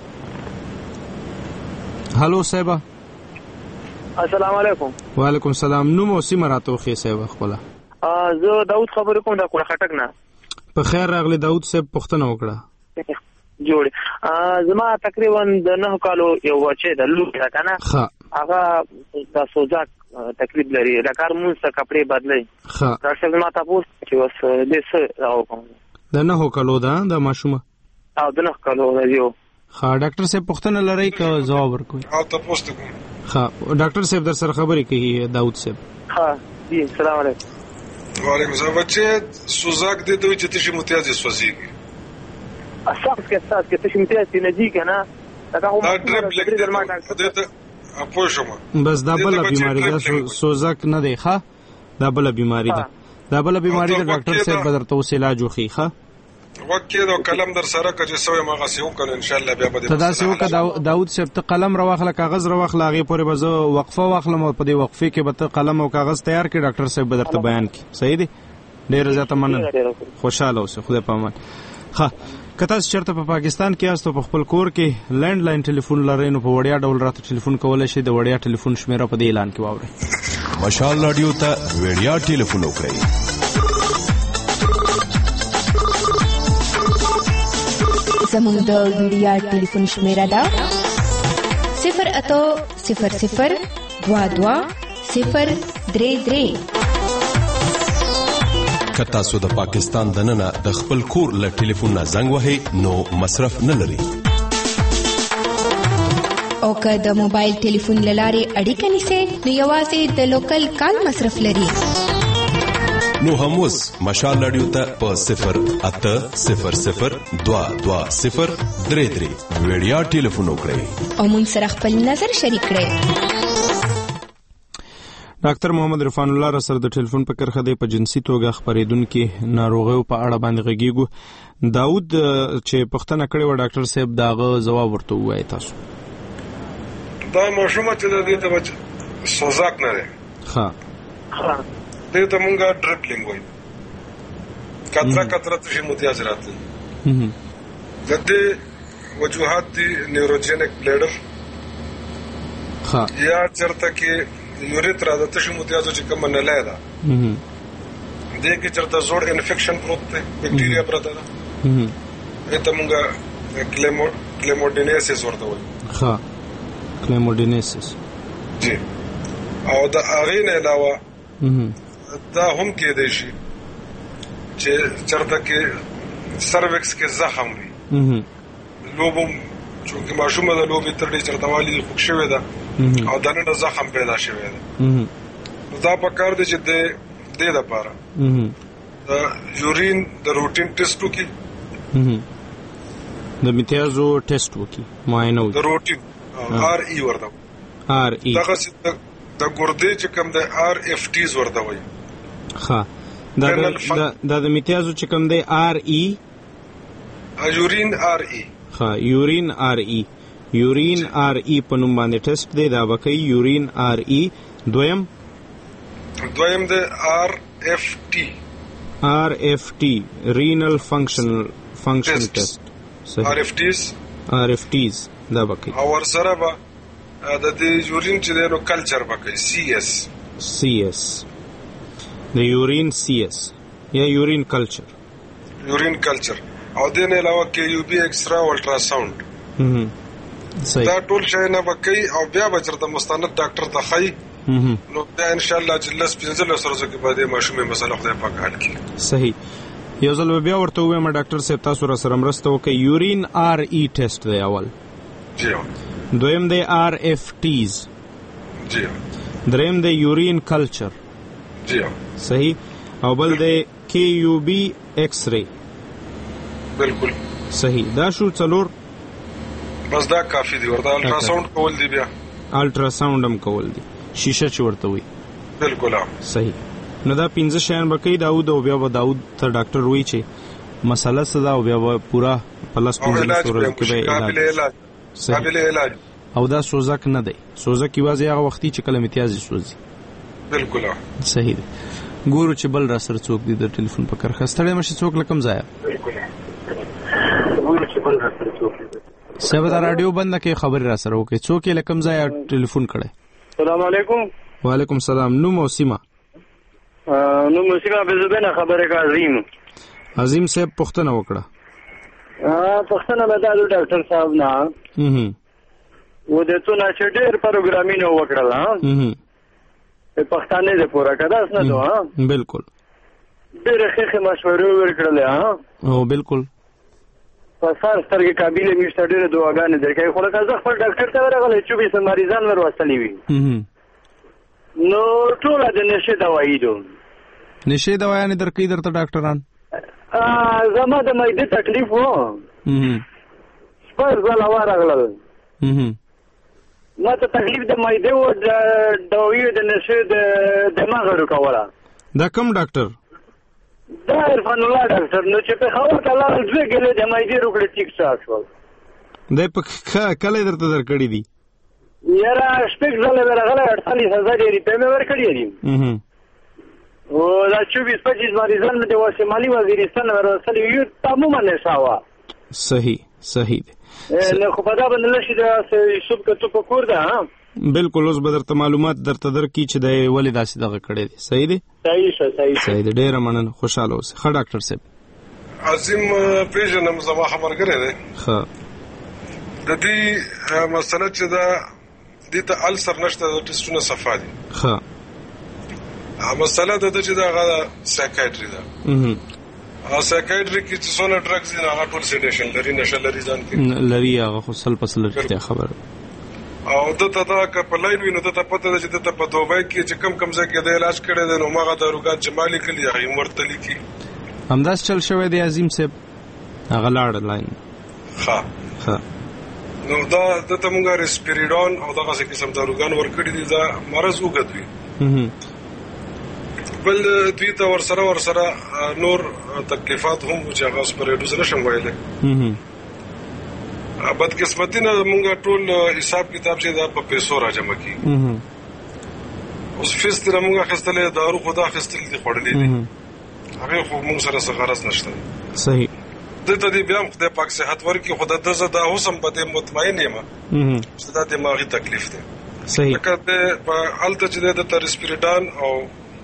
هلو صاحبه. السلام علیکم. وعلیکم سلام. نوم او سیمه راته وښیه صاحبه خپله. زه داود خبرې کوم د کوټه خټک نه. په خیر راغلی داود صاحب. پوښتنه وکړه. جوړ زما تقریبا د نهو کالو یو بچی د لور ده که نه هغه د سوزاک تکلیف لري د کار مونځ ته کپړې بدلوي. ډاکټر صاحب زما تپوس چې اوس دې څه راوکړم. د نهو کالو ده د ماشومه او د نهو کالو ده یو. ښه ډاکټر صاحب پوښتنه لرئ که ځواب ورکوئ؟ او تپوس ته کوم. ښه ډاکټر صاحب در سره خبرې کوي داود صاحب. ښه جی السلام علیکم. وعلیکم السلام. بچې سوزاک دې ته وایي چې تشې متیازې سوځېږي. اساس کې اساس کې تشې متیازې نه دي که نه دا ډرپ لګ دې ته پوه شوم. بس دا بله بیماري ده سوزاک نه دی. ښه دا بله بیماري ده دا بله بیماري ده. ډاکټر صاحب به درته اوس علاج وښیي. ښه وکې دا قلم در سره که چې سوی مغسې وکړو انشاءالله بیا به ته داسې وکړه داود صاحب ته قلم راواخله کاغذ راواخله هغې پورې به زه وقفه واخلم او په دې وقفې کې به ته قلم او کاغذ تیار کړې ډاکټر صاحب به درته بیان کړي. صحیح دی. ډېره زیاته مننه. خوشحاله اوسئ. خدای په امان. ښه که تاسو چېرته په پاکستان کې یاست او په خپل کور کې لینډ لاین ټلیفون لرئ نو په وړیا ډول راته ټلیفون کولی شئ. د وړیا ټلیفون شمېره په دې اعلان کې واورئ. مشال راډیو ته وړیا ټلیفون وکړئ. زموږ د وړیا ټلیفون شمېره ده صفر اته صفر صفر دوه دوه صفر درې درې. که تاسو د پاکستان دننه د خپل کور له ټلیفون نه زنګ وهئ نو مصرف نه لري. او که د موبایل ټلیفون له لارې اړیکه نیسئ نو یوازې د لوکل کال مصرف لري. نو هم اوس مشال رادیو ته په صفر اته صفر صفر دوه دوه صفر درې درې وړیا ټلیفون وکړئ او مونږ سره خپل نظر شریک کړئ. ډاکټر محمد رفان الله را سره د ټلیفون په کرخه دی په جنسي توګه خبرېدونکو ناروغیو په اړه باندې غږیږو. داود چې پښتنه کړې و ډاکټر صاحب داغه جواب ورته وایي تاسو. دا مشومه چې د دې ته سوزاک نه ده. ها ها دې ته مونږه ډرپلینګ وایي. کتره کتره تشي متیازرات. هم د دې وجوهات دي نیوروجینیک بلیډر. ها یا چرته کې یوریترا د تشي متیازو چې کوم نه لایدا. هم دې کې چرته زوړ انفیکشن پروت دی بکټیریا پرته ده. هم ته مونږه کلیمو کلیموډینیسس ورته وایي. ها کلیموډینیسس جی او دا هغه نه علاوه دا هم کې دی شي چې چرته کې سروکس کې زخم وي لوبم چې ماشومه د لوبي تر دې چرته والی خوښوي ده او دا نه زخم پیدا شوی ده. دا په کار دی چې د دې لپاره دا یورین د روټین ټیسټ وکي د میتیازو ټیسټ وکي معاینه وکي د روټین آر ای ورته آر ای دا څه د ګردې چې کوم د آر اف ټیز ورته وایي. ها دا د د میتیازو چې کوم د آر ای یورین آر ای ها یورین آر ای یورین آر ای په نوم باندې ټیسټ دی دا وکي یورین آر ای. دویم دویم د آر اف ټی آر اف ټی رینل فنکشنل فنکشن ټیسټ آر اف ټیز آر اف ټیز دا وکي او ور سره به د دې یورین چې نو کلچر وکي سی اس سی اس د یورین سی اس یا یورین کلچر یورین کلچر او د نه علاوه کې یو بی ایکسترا الټرا ساوند. هم صحیح دا ټول شی نه وکي او بیا به چرته مستند ډاکټر ته خای نو بیا ان شاء الله چې لس پنځه لس ورځې کې بعد ماشومه مسله خدای پاک حل کړي. صحیح یو ځل بیا ورته وایم ډاکټر صاحب تاسو را سره مرسته وکړئ. یورین آر ای ټیسټ دی اول جی دویم دی آر اف ټیز جی دریم دی یورین کلچر جی صحیح او بل دی کی یو بی ایکس ری بالکل صحیح. دا شو څلور بس دا کافی دی ورته الټرا ساوند کول دی بیا الټرا ساوند هم کول دی شیشه چې ورته وي بالکل صحیح. نو دا پنځه شیان بکې داود او بیا به داود ته ډاکټر وایي چې مسله څه ده او بیا به پورا پلس پنځه ورځې کې به علاج قابل علاج او دا سوزک نه دی. سوزک یوازې هغه وختي چې کله امتیازي سوزي. بالکل صحیح دی. ګورو چې بل را سره څوک دی د ټلیفون په کرخه ستړی مشه څوک لکم ځای بالکل ګورو چې بل را سره څوک سبا دا رادیو بند کې خبر را سره وکي څوک لکم ځای ټلیفون کړي. السلام علیکم. وعلیکم السلام. نو موسیما نو موسیما به زبنه خبره کا عظیم عظیم صاحب پښتنه وکړه. ا پښتنه به دا ډاکټر صاحب نه هم و د څو نه چې ډېر پروګرامینګ وکړل ها هم په پښتانه دې پورا کړه اسنه دوه بالکل ډېر ښه مشورې ورکړل ها او بالکل په سر سترګې قابلیت مشته ډېر دواګانې درکې خو لکه زه خپل ډاکټر ته ورغلی چوبیس مریضان ور وستلی وي نو ټول د نشه دوايي دو نشه دوايانې درکې درته ډاکټران ا زما د مېده تکلیف وو هم سپر زلا ورغلل هم ما ته تکلیف د مېده او د دوايي د نشه د دماغ ورو کوله. دا کوم ډاکټر؟ دا عرفان الله ډاکټر نو چې په خبر کله دوه ګلې د مېده روکړې ټیک شول. دا په کله درته درکړې دي؟ یاره شپږ ځله ورغله اړتالیس هزار روپۍ مې ورکړې دي. هم او دا چوبیس پچیس مریضان مې د واسمالي وزیرستان ورسلي یو تماما نشاوه. صحیح صحیح دی. نو خو په دا باندې نشي دا یوسف کته په کور ده ها بالکل. اوس به درته معلومات درته درکې چې د ولې داسې دغه کړی دی. صحیح دی صحیح شه صحیح صحیح دی. ډېره مننه خوشاله اوسئ. ښه ډاکټر صاحب عظیم پیژنم زما خبرګری دی. ښه د دې مسله چې دا د ته السر نشته د ټیسټونه صفا دي. ښه مسله د چې دا سایکایټری ده او سایکایټری کې چې څونه ډرګز دي هغه ټول سیډیشن لري نشه لري ځان کې لري هغه خو سل پس لري خبره او دته دا کپلاین وینو ته پته ده چې دته په دوبای کې چې کم کم ځای کې د علاج کړي دي نو ماغه داروګان چې مالک لري هغه ورته لیکي همداس چل شوی دی عظیم صاحب هغه لاړ لاین ها ها نو دا دته مونږه ریسپیریډون او دغه څه قسم داروګان ورکړي دي دا مرز وګدوي بل دوی ته ورسره ورسره نور تکلیفات هم چې هغه سپر ډوز نشم وایله بد قسمتی نه مونږه ټول حساب کتاب چې دا په پیسو راجمع کی اوس فیس تر مونږه خستلې دارو خدا خستلې دي خړلې دي هغه خو مونږ سره څه غرض نشته صحیح د دې بیا خدای پاک صحت ورکړي خدای د زدا اوسم په مطمئن یم چې دا دماغي تکلیف ده صحیح کله په الته چې د ترسپیریډان او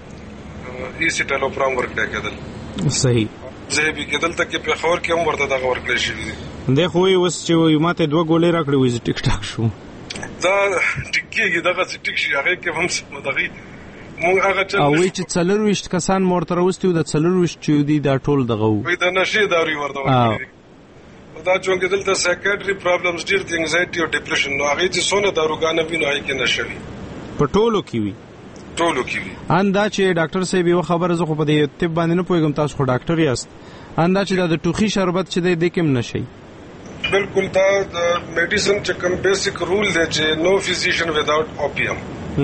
ایسیټالوپرام ورکړي کېدل صحیح زه به کېدل ته کې په خبر کې هم ورته دا ورکړي شي د خو یې وس چې یو ماته دوه ګولې راکړې وې ټیک ټاک شو دا ټیکيږي دغه ټیک شي هغه کې هم څه مدغي مونږ هغه چې او وی چې څلرويشت کسان مورته راوستي د څلرويشت چې دی دا ټول دغه وي د نشي داري ورته ورکړي دا چې څنګه دلته سایکایټری پرابلمز ډیر دي انزایټي او ډیپریشن نو هغه چې سونه داروګان ویني هغه کې نشوي په ټولو کې وي ټولو کې وي اندا چې ډاکټر صاحب یو خبره زه خو په دې طب باندې نه پوهیږم تاسو خو ډاکټر یاست اندا چې د ټوخي شربت چې د دې کوم نشي بالکل دا د میډیسن چې کوم بیسیک رول دی چې نو فیزیشن وداوت اوپیم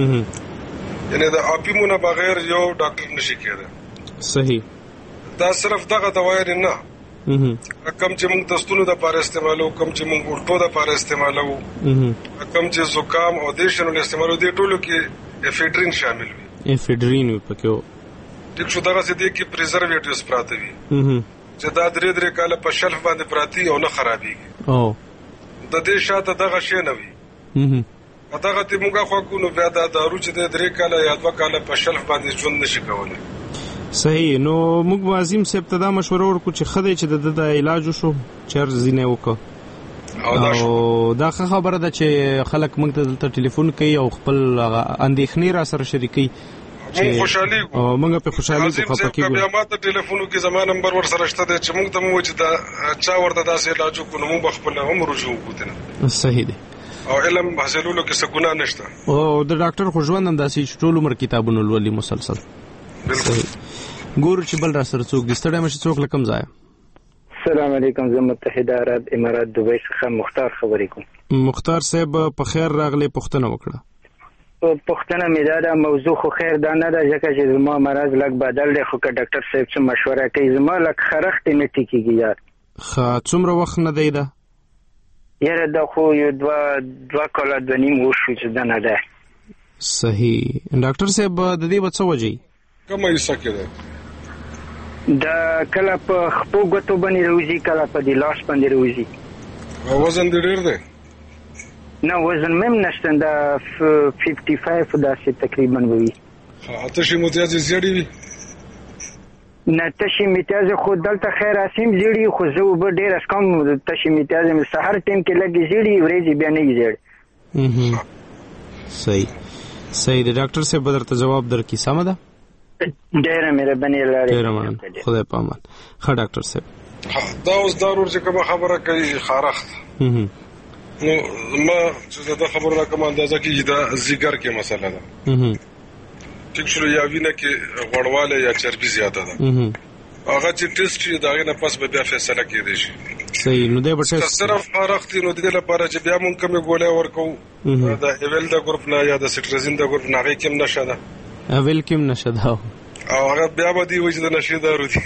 یعنی دا اوپیمونه بغیر یو ډاکټر نشي کېده صحیح دا صرف دغه دوايي نه کم چې موږ د ستونو د لپاره استعمالو کم چې موږ ورټو د لپاره استعمالو کم چې زکام او دیشنو استعمالو دي ټولو کې افیډرین شامل وي افیډرین پکې ټیک شو دغه څه دي کې پریزرویټیوس پراته وي چې دا درې درې کاله په شلف باندې پراتی او نه خرابېږي او د دې شاته دغه شی نه وي دغه ته موږ خو کو نو بیا دا دارو چې د درې کاله یا دوه کاله په شلف باندې ژوند نشي کولای صحیح نو موږ عظیم صاحب ته دا مشوره ورکو چې خدای چې د علاج وشو چر زینه وکړه او دا خبره ده چې خلک موږ ته دلته ټلیفون کوي او خپل اندېښنې را سره شریکي مونږ خوشحالي او موږ په خوشحالي کې خپل بیا ماته ټلیفونو کې زما نمبر ور سره شته چې موږ ته مو چې دا چا ورته داسې علاج کو نو موږ خپل هم رجوع وکړو صحیح دی او علم حاصلولو کې څه ګناه نشته او د ډاکټر خو ژوند هم داسې ټول عمر کتابونه لولي مسلسل بالکل ګور چې بل را سره څوک دستړی مشه څوک لکم ځای السلام علیکم زه متحده عرب امارات دوبۍ څخه مختار خبرې کوم مختار صاحب په خیر راغلی پښتنه وکړه پښتنه مې دا د موضوع خو خیر دا نه ده ځکه چې زما مرز لږ بدل دی خو که ډاکټر صاحب څه مشوره کوي زما لږ خرښتې نه ټیکېږي یار ښه څومره وخت نه دی ده یاره دا خو یو دوه دوه کاله دوه نیم وشو چې دا نه ده صحیح ډاکټر صاحب د دې به څه وجهي کومه حصه کې ده دا کله په خپو ګوتو باندې راوځي کله په دې لاس باندې راوځي وزن دې ډېر دی نه وزن مم نشته دا پنځه پنځه داسې تقریبا وي آتشي متیازې زیړې وي نه تشي متیازې خو دلته خیر اسیم زیړې خو زه به ډېر اسکم تشي متیازې مې سهار ټیم کې لګي زیړې ورځې بیا نه زیړ صحیح صحیح دی ډاکټر صاحب درته جواب درکې سم ده ډېره مهرباني لري ډېره مننه خدای په امان ښه ډاکټر صاحب دا اوس ضرور چې کومه خبره کوي خارخت نو ما چې دا خبره را کوم اندازه کې دا زیګر کې مسله ده ټیک شو یا وینه کې غوړواله یا چربي زیاته ده هغه چې ټیسټ یې داغه نه پس به بیا فیصله کېدی شي صحیح نو دې به ټیسټ صرف خارخت نو دې لپاره چې بیا مونږ کومه ګولې ورکو دا ایول د ګروپ نه یا د سټرزین د ګروپ نه هغه کوم نشه ده ایول کوم نشه ده او هغه بیا به دی وځي د نشه دارو دي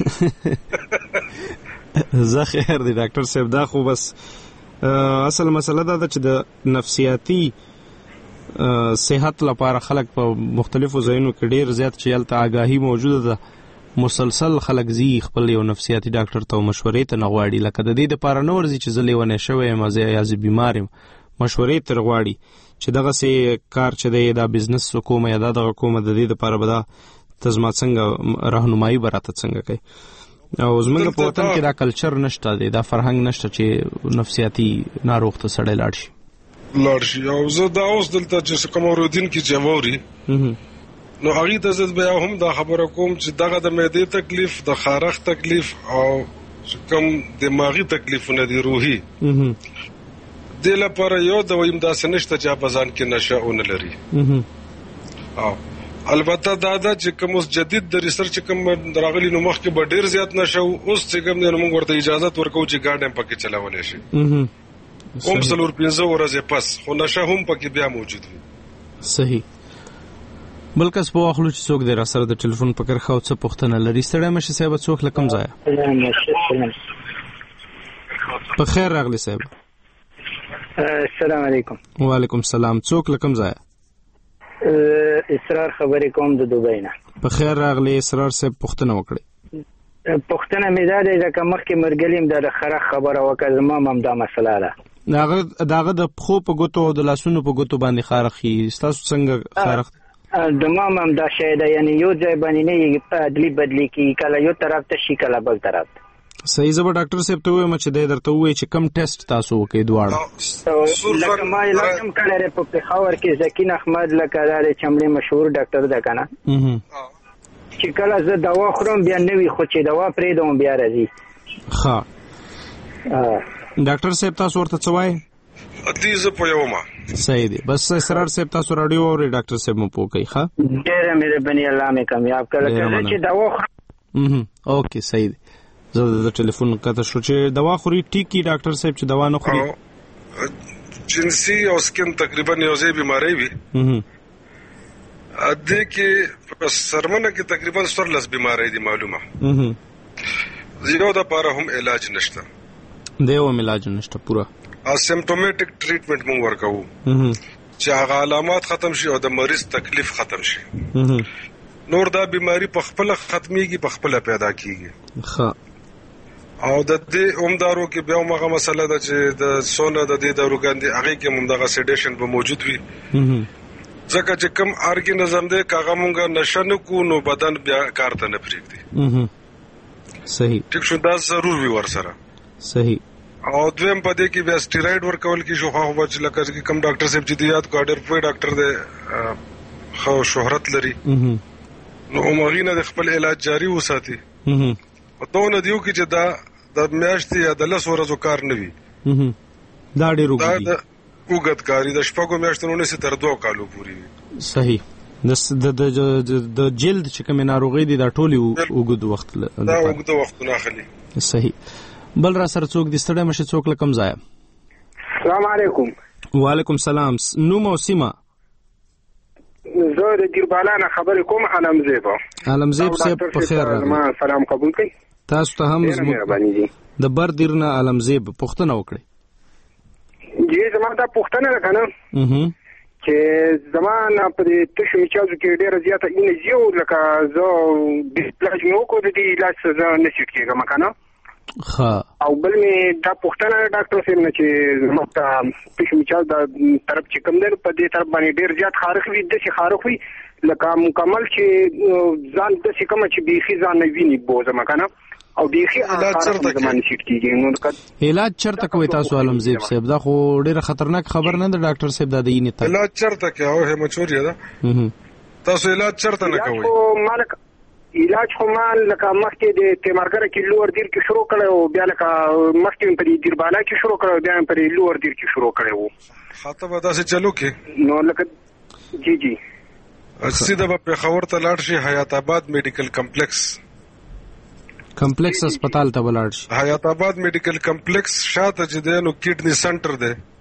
زه خیر دی ډاکټر صاحب دا خو بس اصل مسله دا ده چې د نفسیاتی صحت لپاره خلک په مختلفو ځایونو کې ډیر زیات چې هلته آگاهي موجوده ده مسلسل خلک زی خپل یو نفسیاتی ډاکټر ته مشورې ته نه غواړي لکه د دې دپاره نه ورځي چې زه لیونی شوی یم یا زه بیمار یم مشورې ترې غواړي چې دغسې کار چې دی دا بزنس کومه یا دا دغه کومه د دې دپاره به دا ته زما څنګه رهنمایي به راته څنګه کوي او زمونږ په وطن کې دا کلچر نشته دی دا فرهنګ نشته چې نفسیاتي ناروغ ته سړی لاړ شي لاړ شي او زه دا اوس دلته چې کوم اوریدونکي چې واوري نو هغه د زړه بیا هم دا خبره کوم چې دغه د معدې تکلیف، د خارښ تکلیف او کوم دماغي تکلیفونه دي روحي د لپاره یو د ویم دا سنشته چې په ځان کې نشه اون لري. او البته دا دا چې کوم اوس جدید د ریسرچ کوم راغلی نو مخکې به ډیر زیات نشه، اوس چې کوم نو موږ ورته اجازه ورکو چې ګاډم پکې چلاولې شي هم څلور پنځه ورځې پس، خو نشه هم پکې بیا موجود وي. صحیح. بلکې په واخلو چې څوک د را سره د ټلیفون پکړ خو څه پوښتنه لري. ستړی مشه صاحب، څوک لکم ځای په خیر راغلی صاحب. السلام علیکم. وعلیکم السلام. څوک لکم ځای؟ اسرار خبرې کوم د دوبۍ نه. په خیر راغلی اسرار صاحب، پوښتنه وکړئ. پوښتنه مې دا دی چې مخکې مرګلیم د خرخ خبره وکړه، زما هم دا مسله ده. داغه داغه د پخو په ګوتو او د لاسونو په ګوتو باندې خارخي، تاسو څنګه خارخ؟ د ما هم دا شی ده، یعنی یو ځای باندې نه بدلی بدلی کی، کله یو طرف ته شي کله بل طرف. صحیح. زه به ډاکټر صاحب ته وایم چې د درته وایي چې کم ټیسټ تاسو وکړئ دواړه. لکه ما علاج هم کړی په پېښور کې، ذکین احمد لکه دا د چمړې مشهور ډاکټر ده که نه، چې کله زه دوا خورم بیا نه وي، خو چې دوا پرېږدم بیا راځي. ښه ډاکټر صاحب تاسو ورته څه وایئ؟ ادي زه پوهیږم. صحیح دی. بس اسرار صاحب تاسو رادیو اورئ، ډاکټر صاحب مو پوه کوي. ښه، ډېره مهرباني، الله مې کامیاب کړه. کله چې دوا خورم اوکې صحیح دی. زه د ټلیفون کته شو چې دوا خوري ټیک کی ډاکټر صاحب چې دوا نه خوري. جنسي او سکن تقریبا یو ځای بیماری وي، ا دې کې په سرمنه کې تقریبا څوارلس بیماری دي معلومه. زیرو د پاره هم علاج نشته، دیو علاج نشته پورا. اسیمپټومیټک ټریټمنټ مونږ ورکوو چې هغه علامات ختم شي او د مریض تکلیف ختم شي. نور دا بیماری په خپل ختميږي، په خپل پیدا کیږي. ښه. او د دې عمدارو کې بیا موږ مسله ده چې د سونه د دې داروګان دي هغه کې موږ دغه سیډیشن به موجود وي، ځکه چې کوم ارګانیزم دی کاغه موږ نشنه کو نو بدن بیا کار ته نه پریږدي. صحیح. ټیک شو، دا ضرور وي ورسره. صحیح. او دویم په دې کې بیا سټیراید ورکول کې شو، خو بچ لکه چې کوم ډاکټر صاحب جديات کو اډر په ډاکټر دی خو شهرت لري، نو عمرینه د خپل علاج جاری وساتي. او دونه دیو کې چې دا د میاشتې یا د لس ورځو کار نه وي، دا ډېر وګړي دا وګت کاری د شپږو میاشتو نه سي تر دوه کالو پورې وي. صحیح. د د د جلد چې کوم ناروغي دي دا ټولي وګد وخت دا وګد وخت نه اخلي. صحیح. بل را سره څوک د ستړی مشه څوک لکم ځای؟ السلام علیکم. وعلیکم السلام. نوم او سیمه؟ زه د دیربالا نه خبرې کوم. علمزیب. علمزیب صاحب په خیر راغلی. سلام قبول کړئ. تاسو ته هم زموږ د بر دیرنه علمزیب پوښتنه وکړئ. جی زما دا پوښتنه ده کنه چې زمانه په دې تشو میچازو کې ډیره زیاته انرژي او لکه زه د علاج مې وکړو د دې علاج څه نه شي کېږم کنه. ښه. او بل مې دا پوښتنه ډاکټر صاحب نه چې زما ته تشو میچاز د طرف چې کوم دی په دې طرف باندې ډیر زیات خارخ وي، داسې خارخ وي لکه مکمل چې ځان داسې کومه چې بیخي ځان نه ویني بوزم کنه، او بیخي علاج چرته کیږي. علاج چرته کوي تاسو علمزیب صاحب؟ دا خو ډیره خطرناک خبر نه ده ډاکټر صاحب. دا د یې نه علاج چرته کوي او همچوري ده. تاسو علاج چرته نه کوي؟ مالک علاج خو مان لکه مخکې د تیمارګره کې لوړ دیر کې شروع کړو، بیا لکه مخکې په دې دیربالا کې شروع کړو، بیا په دې لوړ دیر کې شروع کړو. خاطر به تاسو چلو کې نو لکه جی جی سیده په خبر ته لاړ شي حیات آباد میډیکل کمپلیکس کمپلیکس هسپتال ته ولاړ شي. حیات آباد میډیکل کمپلیکس شاته چې دی نو کډنی سنټر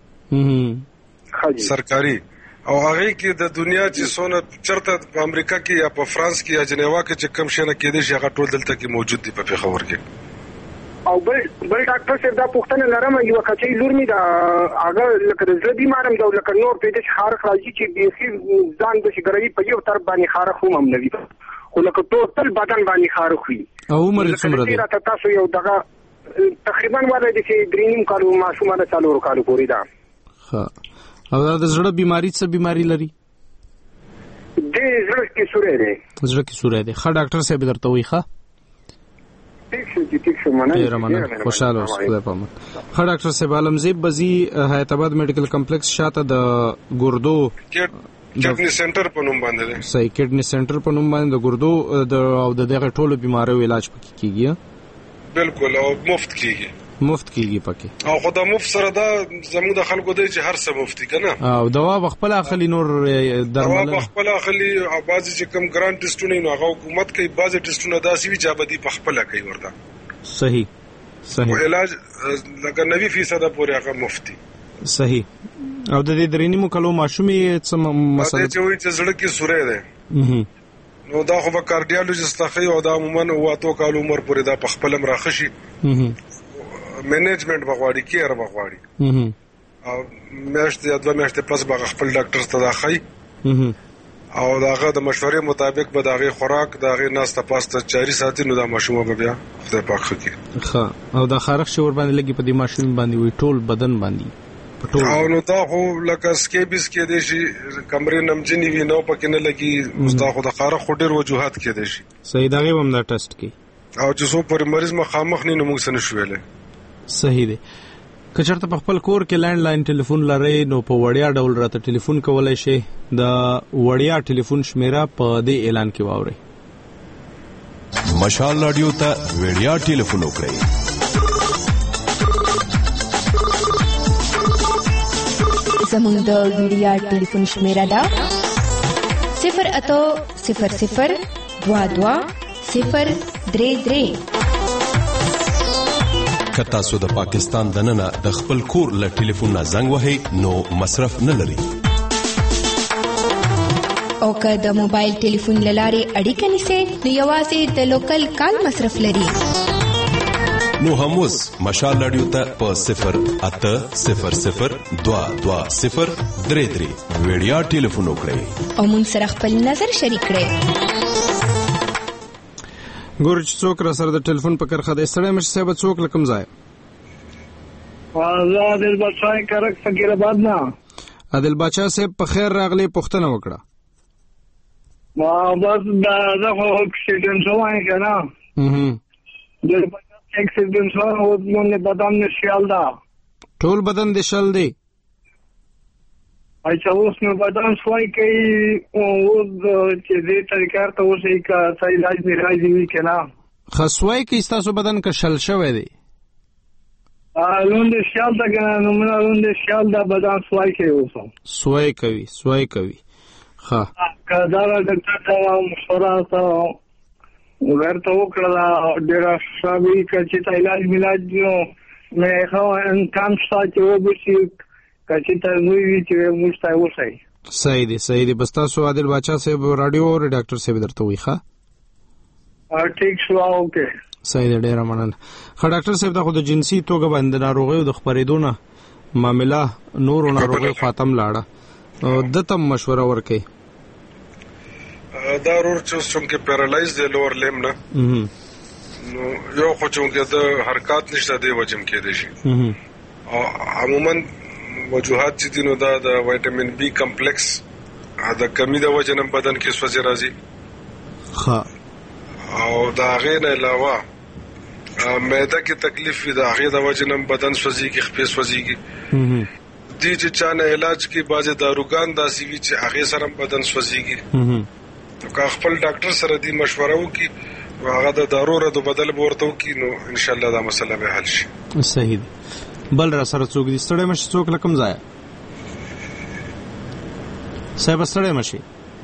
دی سرکاري، او هغه کې د دنیا چې سونه چرته په امریکا کې یا په فرانس کې یا جنیوا کې چې کم شنه کې دي هغه ټول دلته کې موجود دي په پیښور کې. او بل بل ډاکټر صاحب دا پوښتنه لرم، یو کچې لور می دا هغه لکه زړه بیمارم دا لکه نور په دې خارخ راځي چې بیخي ځان د شګرې په یو طرف باندې خارخ هم نه وي، خو لکه ټول بدن باندې خارخ وي. او عمر څومره دی؟ تاسو یو دغه تقریبا وایي چې درینیم کالو ماشومانه څلور کالو پورې ده. ښه. او دا د زړه بیماری څه بیماری لري؟ د زړه کې سورې دی. زړه کې سورې دی. ښه ډاکټر صاحب درته وایي. ښه ډیره مننه، خوشاله اوسئ. خدای پامان. ښه ډاکټر صاحب علمزیب بزی حیات آباد میډیکل کمپلیکس شاته د ګردو کډنی سنټر په نوم باندې دی. صحیح، کډنی سنټر په نوم باندې د ګردو د او د دغه ټولو بیماریو علاج پکې کیږي. بالکل، او مفت کیږي. مفت کیږي پکې. او خدای مفت سره دا زموږ د خلکو دی چې هر څه مفت کنه. او دوا بخپل اخلي، نور درمل دوا بخپل اخلي. او بعضی چې کم ګران ټیسټونه نو هغه حکومت کوي، بعضی ټیسټونه داسې وي چې ابدي بخپل کوي ورته. صحیح صحیح. او علاج لکه نوي فیصد پورې هغه مفتی. صحیح. او د دې درې نیمو کلو ماشومې څه مسله چې وایي چې زړه کې سورې ده، نو دا خو به کارډیالوجست تخی او دا عموما واته کال عمر پورې دا په خپل مرخه شي. منیجمنت بغواړي، کیر بغواړي. او میاشتې یا دوه میاشتې پس به خپل ډاکټر ته داخلي او داغه د مشورې مطابق به داغه خوراک داغه ناسته پاسته جاری ساتي. نو دا ماشومه به بیا خدای پاک خکې. ښه. او دا خارخ شور باندې لګي په دې ماشوم باندې وي ټول بدن باندې. او نو دا خو لکه سکیبس کې دی شي کمرې نمجنې وي نو پکې نه لګي. مستاخو د خارخ خډر وجوهات کې دی شي. صحیح. دا غو هم دا ټیسټ کی او چې څو پر مریض مخامخ نه نو موږ سن شوېلې. صحیح دی. کچرته په خپل کور کې لینډ لاین ټلیفون لري نو په وړیا ډول راته ټلیفون کولای شي. د وړیا ټلیفون شمیره په دې اعلان کې واوري. مشال رادیو ته وړیا ټلیفون وکړئ. زموږ د وړیا ټلیفون شمیره ده صفر اتو صفر صفر دوا دوا صفر درې درې. کتا سو د پاکستان دننه د خپل کور له ټلیفون نه زنګ وهي نو مصرف نه لري. او که د موبایل ټلیفون لاري اړیکه نیسي نو یوازې د لوکل کال مصرف لري. نو هموز مشال رادیو ته په صفر اته صفر صفر دوا دوا صفر درې درې وړیا ټلیفون وکړئ او مون سره خپل نظر شریک کړئ. ګورچ څوک را سره د ټلیفون په کرخه د استړی مشه صاحب څوک لکم ځای. آزاد عادل بادشاہ کرک فقیر آباد نه. عادل بادشاہ صاحب په خیر راغلی، پوښتنه وکړه. ما بس دا زه خو اکسیډنټ شوم کنه. هم د اکسیډنټ شوم او د بدن نشال دا ټول بدن د شل دی. اچھا اوس نو بدن سوای کوي او چې دې طریقې ته اوسې کا صحیح علاج نه راځي کنه. خصوای کې تاسو بدن کا شل شوی دی. ا لوند شال دا کنه نو موږ لوند شال دا بدن سوای کوي اوسه. سوای کوي سوای کوي. ها کدا ډاکټر ته مشوره تا ورته وکړه ډیر شابي چې ته علاج ملاج نو مې خو ان کام ساتي و بشي کچې ته نو وی چې مستای وسای. صحیح دی صحیح دی. بس تاسو عادل بادشاہ صاحب رادیو او ډاکټر صاحب درته وی ښه. ا ټیک شو اوکے. صحیح دی ډیر مننه. خو ډاکټر صاحب دا خو د جنسي توګه باندې ناروغي د خبرېدو نه معاملې نور ناروغي خاتم لاړه او دته مشوره ورکي. دا ورور چې څنګه پیرالایز دی لور لیم نه نو یو خو چې د حرکت نشته دی وجم کې دی شي. او عموما وجوهات چې دینو دا د وټامین بی کمپلیکس دا کمی د وجه نن بدن کې سوځي راځي. ها او دا غیر علاوه معده کې تکلیف وي دا غیر د وجه نن بدن سوځي کې خپې سوځي کې. دي چې چانه علاج کې بازه داروګان داسي وي چې هغه سره بدن سوځي کې. نو که خپل ډاکټر سره دی مشوره وکي هغه د ضرورت د بدل ورته وکي نو ان شاء الله دا مسله به حل شي. صحیح دی. بل را سره څوک دي ستړی مشه څوک لکم ځای صاحب ستړی مشه.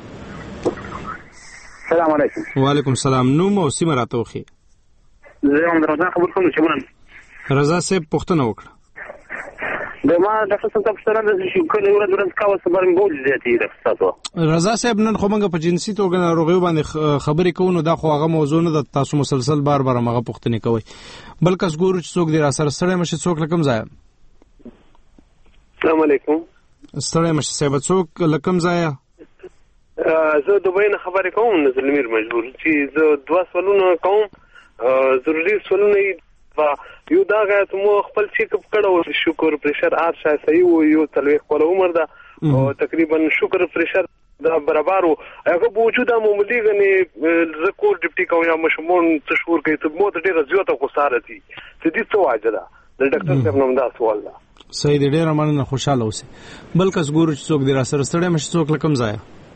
السلام علیکم. وعلیکم السلام. نو مو سیمه راتوخي. زه هم رضا خبر کوم چې ورن رضا صاحب پوښتنه وکړه. د ما د څه څه څه د شي کله ورځ ورځ کاوه صبر بول زیاتی رخصتو. رضا صاحب نن خو موږ په جنسي توګه ناروغي باندې خبرې کوو نو دا خو هغه موضوع نه د تاسو مسلسل بار بار هغه پوښتنه کوي. بل کس ګورو چې څوک دی را سره ستړی مشه څوک لکم ځای. السلام علیکم. ستړی مشه صاحب څوک لکم ځای. زه دوبۍ نه خبرې کوم نه زلمیر مجبور چې زه دوه سوالونه کوم ضروري سوالونه یو دا غاټ مو خپل چیک اپ کړو شکر پريشر آر شای صحیح و یو تلوي خپل عمر دا تقریبا شکر پريشر دا برابرو هغه بوجوده معمولی غني زکور ډیپټي کوم یا مشمون تشور کوي ته مو ډیره زیاته خساره دي چې دې څه واجده د ډاکټر صاحب نوم دا سوال ده. صحیح دی، ډېر مننه، خوشاله اوسئ. بل کس ګورو چې څوک دی را سره ستړی مشه، څوک لکم ځای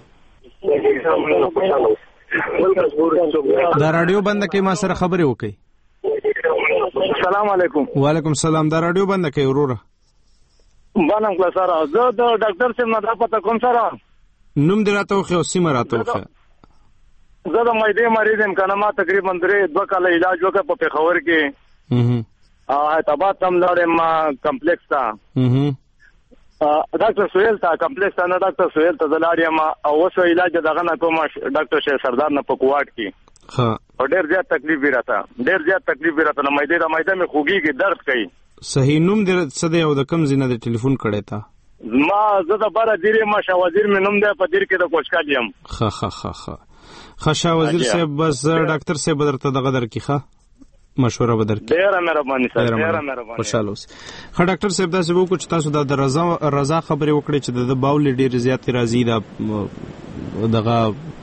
دا رادیو بند کړئ، ما سره خبرې وکړئ. السلام علیکم. وعلیکم السلام. دا رادیو بند کړئ وروره. بانم کله سره زه د ډاکټر صاحب نه دا پته کوم سره نوم دې راته وخی او سیمه راته وخی. زه د معدې مریض یم کنه، ما تقریبا درې دوه کاله علاج وکړ په پېښور کې. حیدرآباد ته هم لاړم کمپلیکس ته، ډاکټر سهیل ته، کمپلیکس ته نه ډاکټر سهیل ته زه لاړم او اوس علاج دغه نه کوم ډاکټر شاه سردار نه په کوواټ کې. او ډېر زیات تکلیف وی راته، ډېر زیات تکلیف وی راته، معدې د معده مې خوږیږي، درد کوي. صحیح. نوم دې څه دی او د کوم ځای نه دې ټلیفون کړی تا؟ ما زه د بره دیر یم، شاه وزیر مې نوم دی، په دیر کې د کوچکال یم. ښه ښه ښه ښه ښه شاه وزیر صاحب، بس ډاکټر صاحب درته دغه درکې ښه مشوره به درکې. ډېره مهرباني سر، ډېره مهرباني. خوشاله اوسئ. ښه ډاکټر صاحب داسې به وکړو چې تاسو د رضا رضا خبرې وکړئ چې د باول ډېرې زیاتې راځي، دا دغه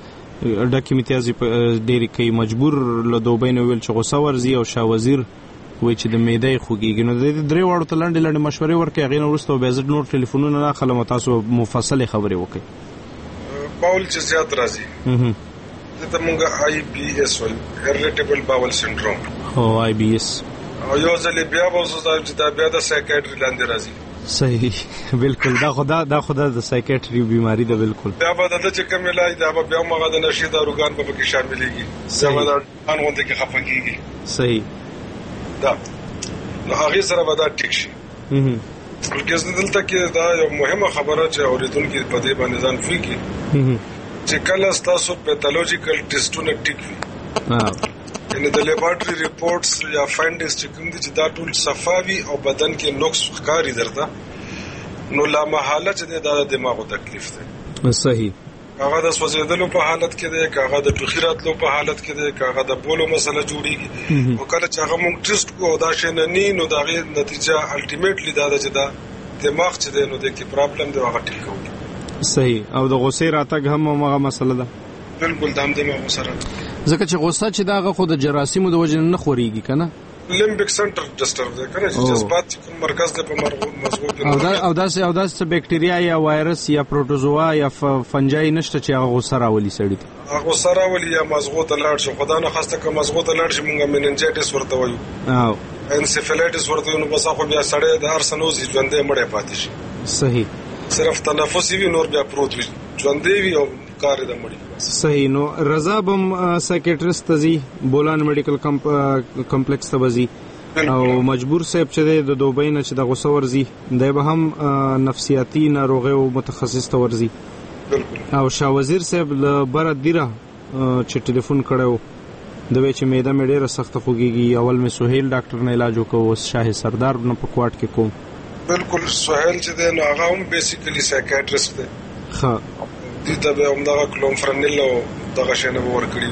ډکې متیازې ډېرې کوي، مجبور له دوبۍ نه ویل چې غوسه ورځي، او شاه وزیر وایي چې د معدې خوږېږي. نو د درې واړو ته لنډې لنډې مشورې ورکړئ، هغې نه وروسته بیا زه نور ټلیفونونه نه اخلم او تاسو مفصلې خبرې وکړئ. باول چې زیات راځي دته مونږ آی بي اس وایي، ارټیبل باول سنډروم. او آی بي اس او یو ځل بیا به زه چې دا بیا د سایکیاټري لاندې راځي. صحیح، بالکل. دا خدا دا خدا د سایکیاټري بیماری ده. بالکل. بیا به د چې کوم علاج دا به بیا مغه د نشي داروګان په کې شاملېږي، دا به ان غونډه کې خفه کیږي. صحیح. دا نو هغه سره به دا ټیک شي. ورکه زه دلته کې دا یو مهمه خبره چې اوریدونکو په دې باندې ځان فکر چې کله تاسو پیتالوژیکل ټیسټونه ټیک وي، یعنی د لیبارټري ریپورټس یا فایندینګز چې کوم دي چې دا ټول صفاوي او بدن کې نقص ښکاري درته، نو لا محاله چې دا د دماغو تکلیف دی. صحیح. هغه د سوځیدلو په حالت کې دی، هغه د ټوخي راتلو په حالت کې دی، هغه د بولو مسله جوړیږي. او کله چې هغه موږ ټیسټ کوو دا شی نه ني، نو دا غي نتیجه الټیمیټلی دا ده چې دا دماغ چې دی نو د کې پرابلم دی، هغه ټیک کوي. صحیح. او د غوسې راتګ هم هغه مسله ده. بالکل. دام دماغ سره ځکه چې غوسه چې دا هغه خو د جراثیمو د وجې نه خوريږي کنه، لیمبیک سنټر ډسټرب دی کنه، چې جذبات کوم مرکز دی په مغزو کې. او دا او داسې او داسې بکټریا یا وایرس یا پروټوزوا یا فنجای نشته چې هغه غوسه راولي سړی ته. هغه غوسه راولي یا مغزو ته لاړ شي، خدای نه خواسته که مغزو ته لاړ شي، مونږه مننجایټس ورته وایو، او انسفلایټس ورته وایو. نو بس خو بیا سړی د ارسنوز ژوندې مړې پاتې شي. صحیح. صرف تنفسي وي، نور بیا پروت وي، ژوندې وي او کار د مړی. صحیح. نو رضا بم سایکیاټریست تزي بولان میډیکل کمپلیکس ته وزي، او مجبور صاحب چې د دوبۍ نه چې د غوسه ورزي دی به هم نفسیاتي ناروغي او متخصص ته ورزي. او شاه وزیر صاحب له بره دیره چې ټلیفون کړو د وی چې معده مې ډیره سخت خوږیږي، اول مې سهیل ډاکټر نه علاج وکړ، اوس شاه سردار نه په کوټ کې کوم. بالکل. سهیل چې دی نو هغه هم بیسیکلی سایکیاټریست دی. ها دې ته به هم دا کلومفرنیل او دغه شی نه ورکړي.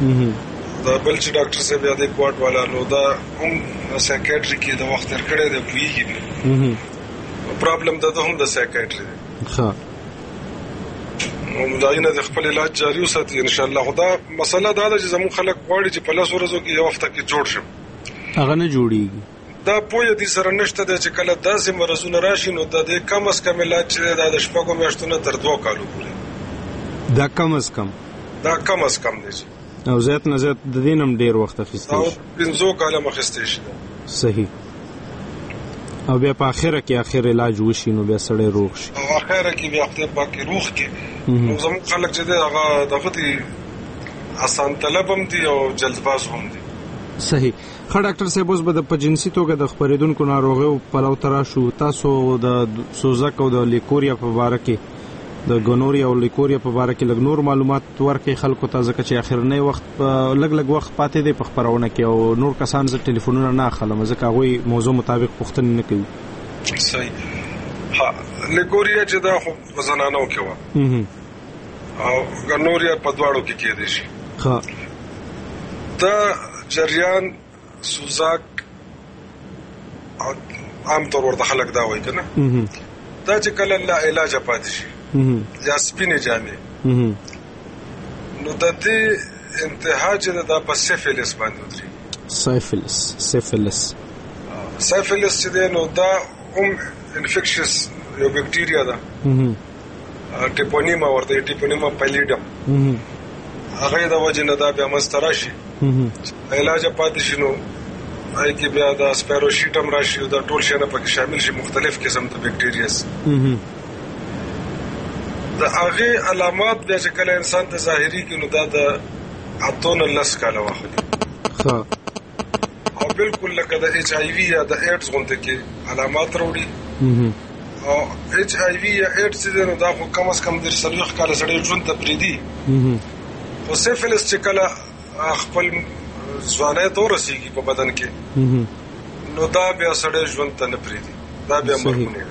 دا بل چې ډاکټر صاحب یادې کوټ والا نو دا هم سایکیاټري کې د وخت تر کړه دی ویږي. پرابلم دا هم د سایکیاټري. ها نو دا نه د خپل علاج جاری وساتي ان شاء الله. خدا مسله دا ده چې زموږ خلک غواړي چې په لاس ورځو کې یو هفته کې جوړ شي، هغه نه جوړیږي. دا پوهه دي سره نشته چې کله داسې مرزونه راشي نو د کم از کم علاج چې د شپږو میاشتو نه تر دوه کالو پورې، دا کم از کم دا کم از کم دی، او زیات نه زیات د دینم ډیر وخت اخیستی او پنځو کاله مخسته شي. صحیح. او بیا په اخره کې اخر علاج وشي نو بیا سړی روغ شي، او اخره کې بیا خپل باقي روغ کې. نو زموږ خلک چې هغه دغه دي آسان طلب هم دي او جلدباز هم دي. صحیح. خا ډاکټر صاحب اوس به د پجنسي توګه د خبرېدونکو ناروغیو په لو ترا شو، تاسو د سوزک او د لیکوریا په اړه کې د ګونوریا او لیکوریا په اړه کې لږ نور معلومات ورکړئ خلکو ته، ځکه چې اخرنی وخت لږ لږ وخت پاتې دی په خبرونه کې او نور کسان ز ټلیفونونه نه اخلم ځکه هغه موضوع مطابق پوښتنه نه کوي. صحیح. ها لیکوریا چې دا خو زنانو کې و او ګونوریا په دواړو کې کېدې شي. ها دا جریان سوزاک عام طور ورته خلک دا وایي کنه، دا چې کله لا علاج پاتې شي یا سپینې جامې نو د دې انتها چې دا په سیفیلس باندې وځي. سیفیلس سیفیلس سیفیلس چې دی نو دا هم انفیکشس یو بکټیریا ده ټیپونیما ورته ټیپونیما پیلیډم هغه د وجه نه دا بیا مسته راشي علاج پاتې شي نو هغه کې بیا د سپیروشیټم راشي دا ټول شی نه پکې شامل شي مختلف قسم د بکټیریاس د هغه علامات بیا چې کله انسان ته ظاهري کې نو دا د اتون لس کاله واخلي او بالکل لکه د ایچ آی وی یا د ایډز غونډه کې علامات وروړي او ایچ آی وی یا ایډز دې نو دا خو کم از کم د سلوخ کاله سړی ژوند ته پریدي او سیفلس چې کله خپل ځواني ته ورسیږي په بدن کې نو دا بیا سړی ژوند ته نه پریدي دا بیا مرګونه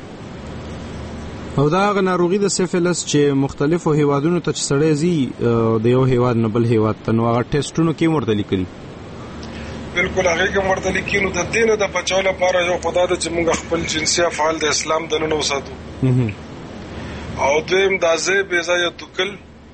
او دا هغه ناروغي د سیفلس چې مختلفو هیوادونو ته سړی زی د یو هیواد نه بل هیواد ته نو هغه ټیسټونو کې مرته لیکلي بالکل هغه کې مرته لیکي نو د دینه د بچاو لپاره یو خدای د چې موږ خپل جنسي افعال د اسلام د نن وساتو او دویم د ځای بې ځای توکل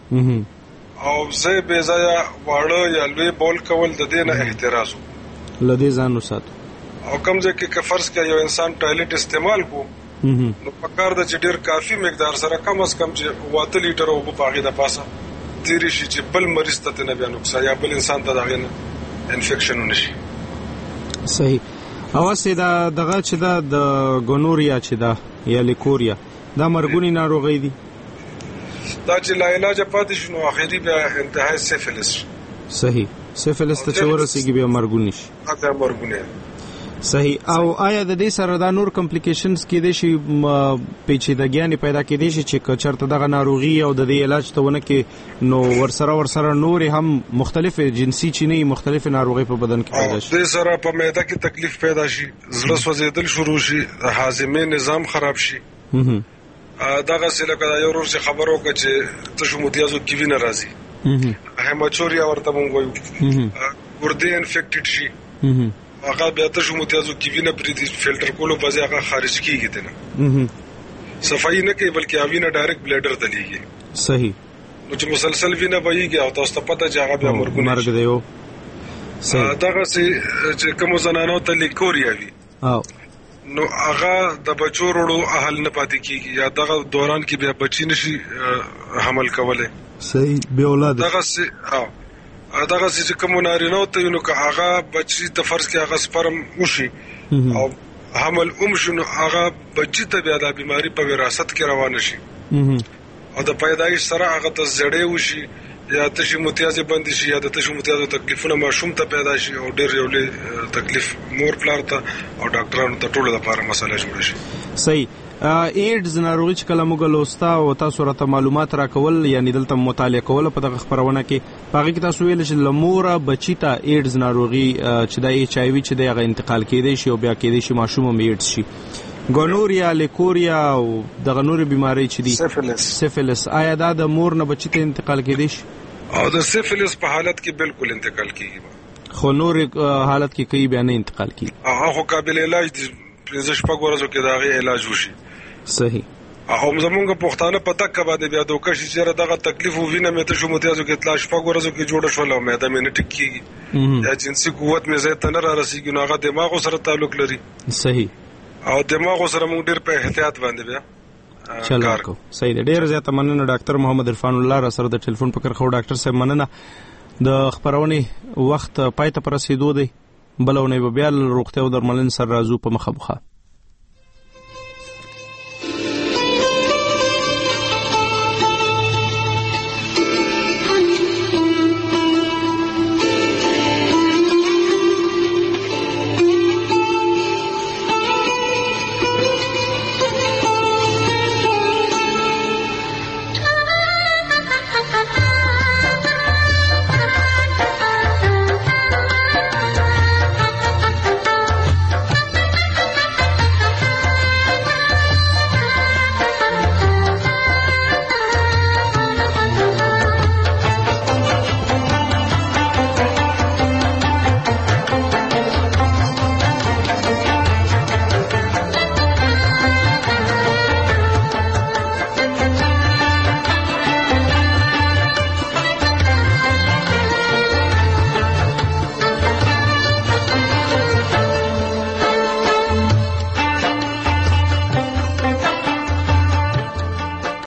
او ځای بې ځای واړه یا لوی بول کول د دینه احتراز لدې ځان وساتو او کوم ځکه چې فرض کړه یو انسان ټایلټ استعمال کو نو پکار د چې ډیر کافي مقدار سره کم از کم چې واته لیټر او په هغه د پاسه تیری شي چې بل مریض ته نه بیا نقصان یا بل انسان ته دغه نه انفیکشن ونشي صحیح اوسه دا دغه چې دا د ګونوریا چې دا یا لیکوریا دا مرګونی ناروغي دي دا چې لا علاج پاتې شنو اخیری بیا انتهای سیفلس صحیح سیفلس ته چې ورسیږي بیا مرګونی شي دا مرګونی صحیح او آیا د دې سره دا نور کمپلیکیشنز کې دي شي پیچیدګیاں پیدا کې دي چې چرته دغه ناروغي او د دې علاج ته ونه کې نو ورسره ورسره نور هم مختلف جنسي چینی مختلف ناروغي په بدن کې پیدا شي د سره په معده کې تکلیف پیدا شي زړه سوځیدل شروع شي هاضمه نظام خراب شي دغه سلکه یو ورور چې خبرو کې چې تاسو متیازو کې وینه راځي هیماچوریا ورته مونږ وایو ګردې انفیکټډ شي هغه بیا ته شو متیازو کې وینه پریدي فلټر کولو په ځای هغه خارج کیږي ته نه صفائی نه کوي بلکې اوینه ډایرکټ بلیډر ته لیږي صحیح نو چې مسلسل وینه وایي او تاسو ته پته چې هغه بیا مرګ مرګ دیو صحیح دغه چې کوم زنانو ته لیکوریا وي او نو هغه د بچو وروړو اهل نه پاتې کیږي یا دغه دوران کې بیا بچی نشي حمل کوله صحیح به اولاد دغه سي ها دغه چې کوم نارینه ته نو که هغه بچی ته فرض کې هغه سپرم وشي او حمل اوم شنو هغه بچی ته بیا د بیماری په وراثت کې روان شي او د پیدایش سره هغه ته زړې وشي یا تشي متیازه بند شي یا د تشي متیازه تکلیفونه ماشوم ته پیدا شي او ډېر یو لوی تکلیف مور پلار ته او ډاکټرانو ته ټول لپاره مسله جوړ شي صحیح ایډز ناروغي چې کله موږ لوستا او تاسو راته معلومات راکول یعنی دلته مطالعه کول په دغه خبرونه کې باغی کې تاسو ویل چې لموره بچی ته ایډز ناروغي چې د ایچ آی وی چې دغه انتقال کېدی شي او بیا کېدی شي ماشوم هم ایډز شي ګونوریا لیکوریا او دغه نور بیماری چې دي سیفلس سیفلس آیا دا د مور نه بچی ته انتقال کېدی شي او د سیفلس په حالت کې بالکل انتقال کیږي خو نور حالت کې کوي بیا نه انتقال کیږي هغه قابل علاج دي پنځه شپږ ورځو کې دا غي علاج وشي صحیح هم زمونږ پښتانه پتا کبا د بیا دوکه شي چې دغه تکلیف وینه مې ته شو متیازو کې اطلاع شپږ ورځو کې جوړه شول او مې دا مې نه ټکیږي یا جنسي قوت مې زه ته نه را رسیږي نو هغه دماغ سره تعلق لري صحیح او دماغ سره موږ ډېر په احتیاط باندې بیا چلو کو صحیح ډېر زیات مننه ډاکټر محمد عرفان الله را سره د ټلیفون په کرخو ډاکټر صاحب مننه د خبرونه وخت پای ته رسیدو دی بلونه بیا روغتیا او درملنې سره راځو په مخه مخه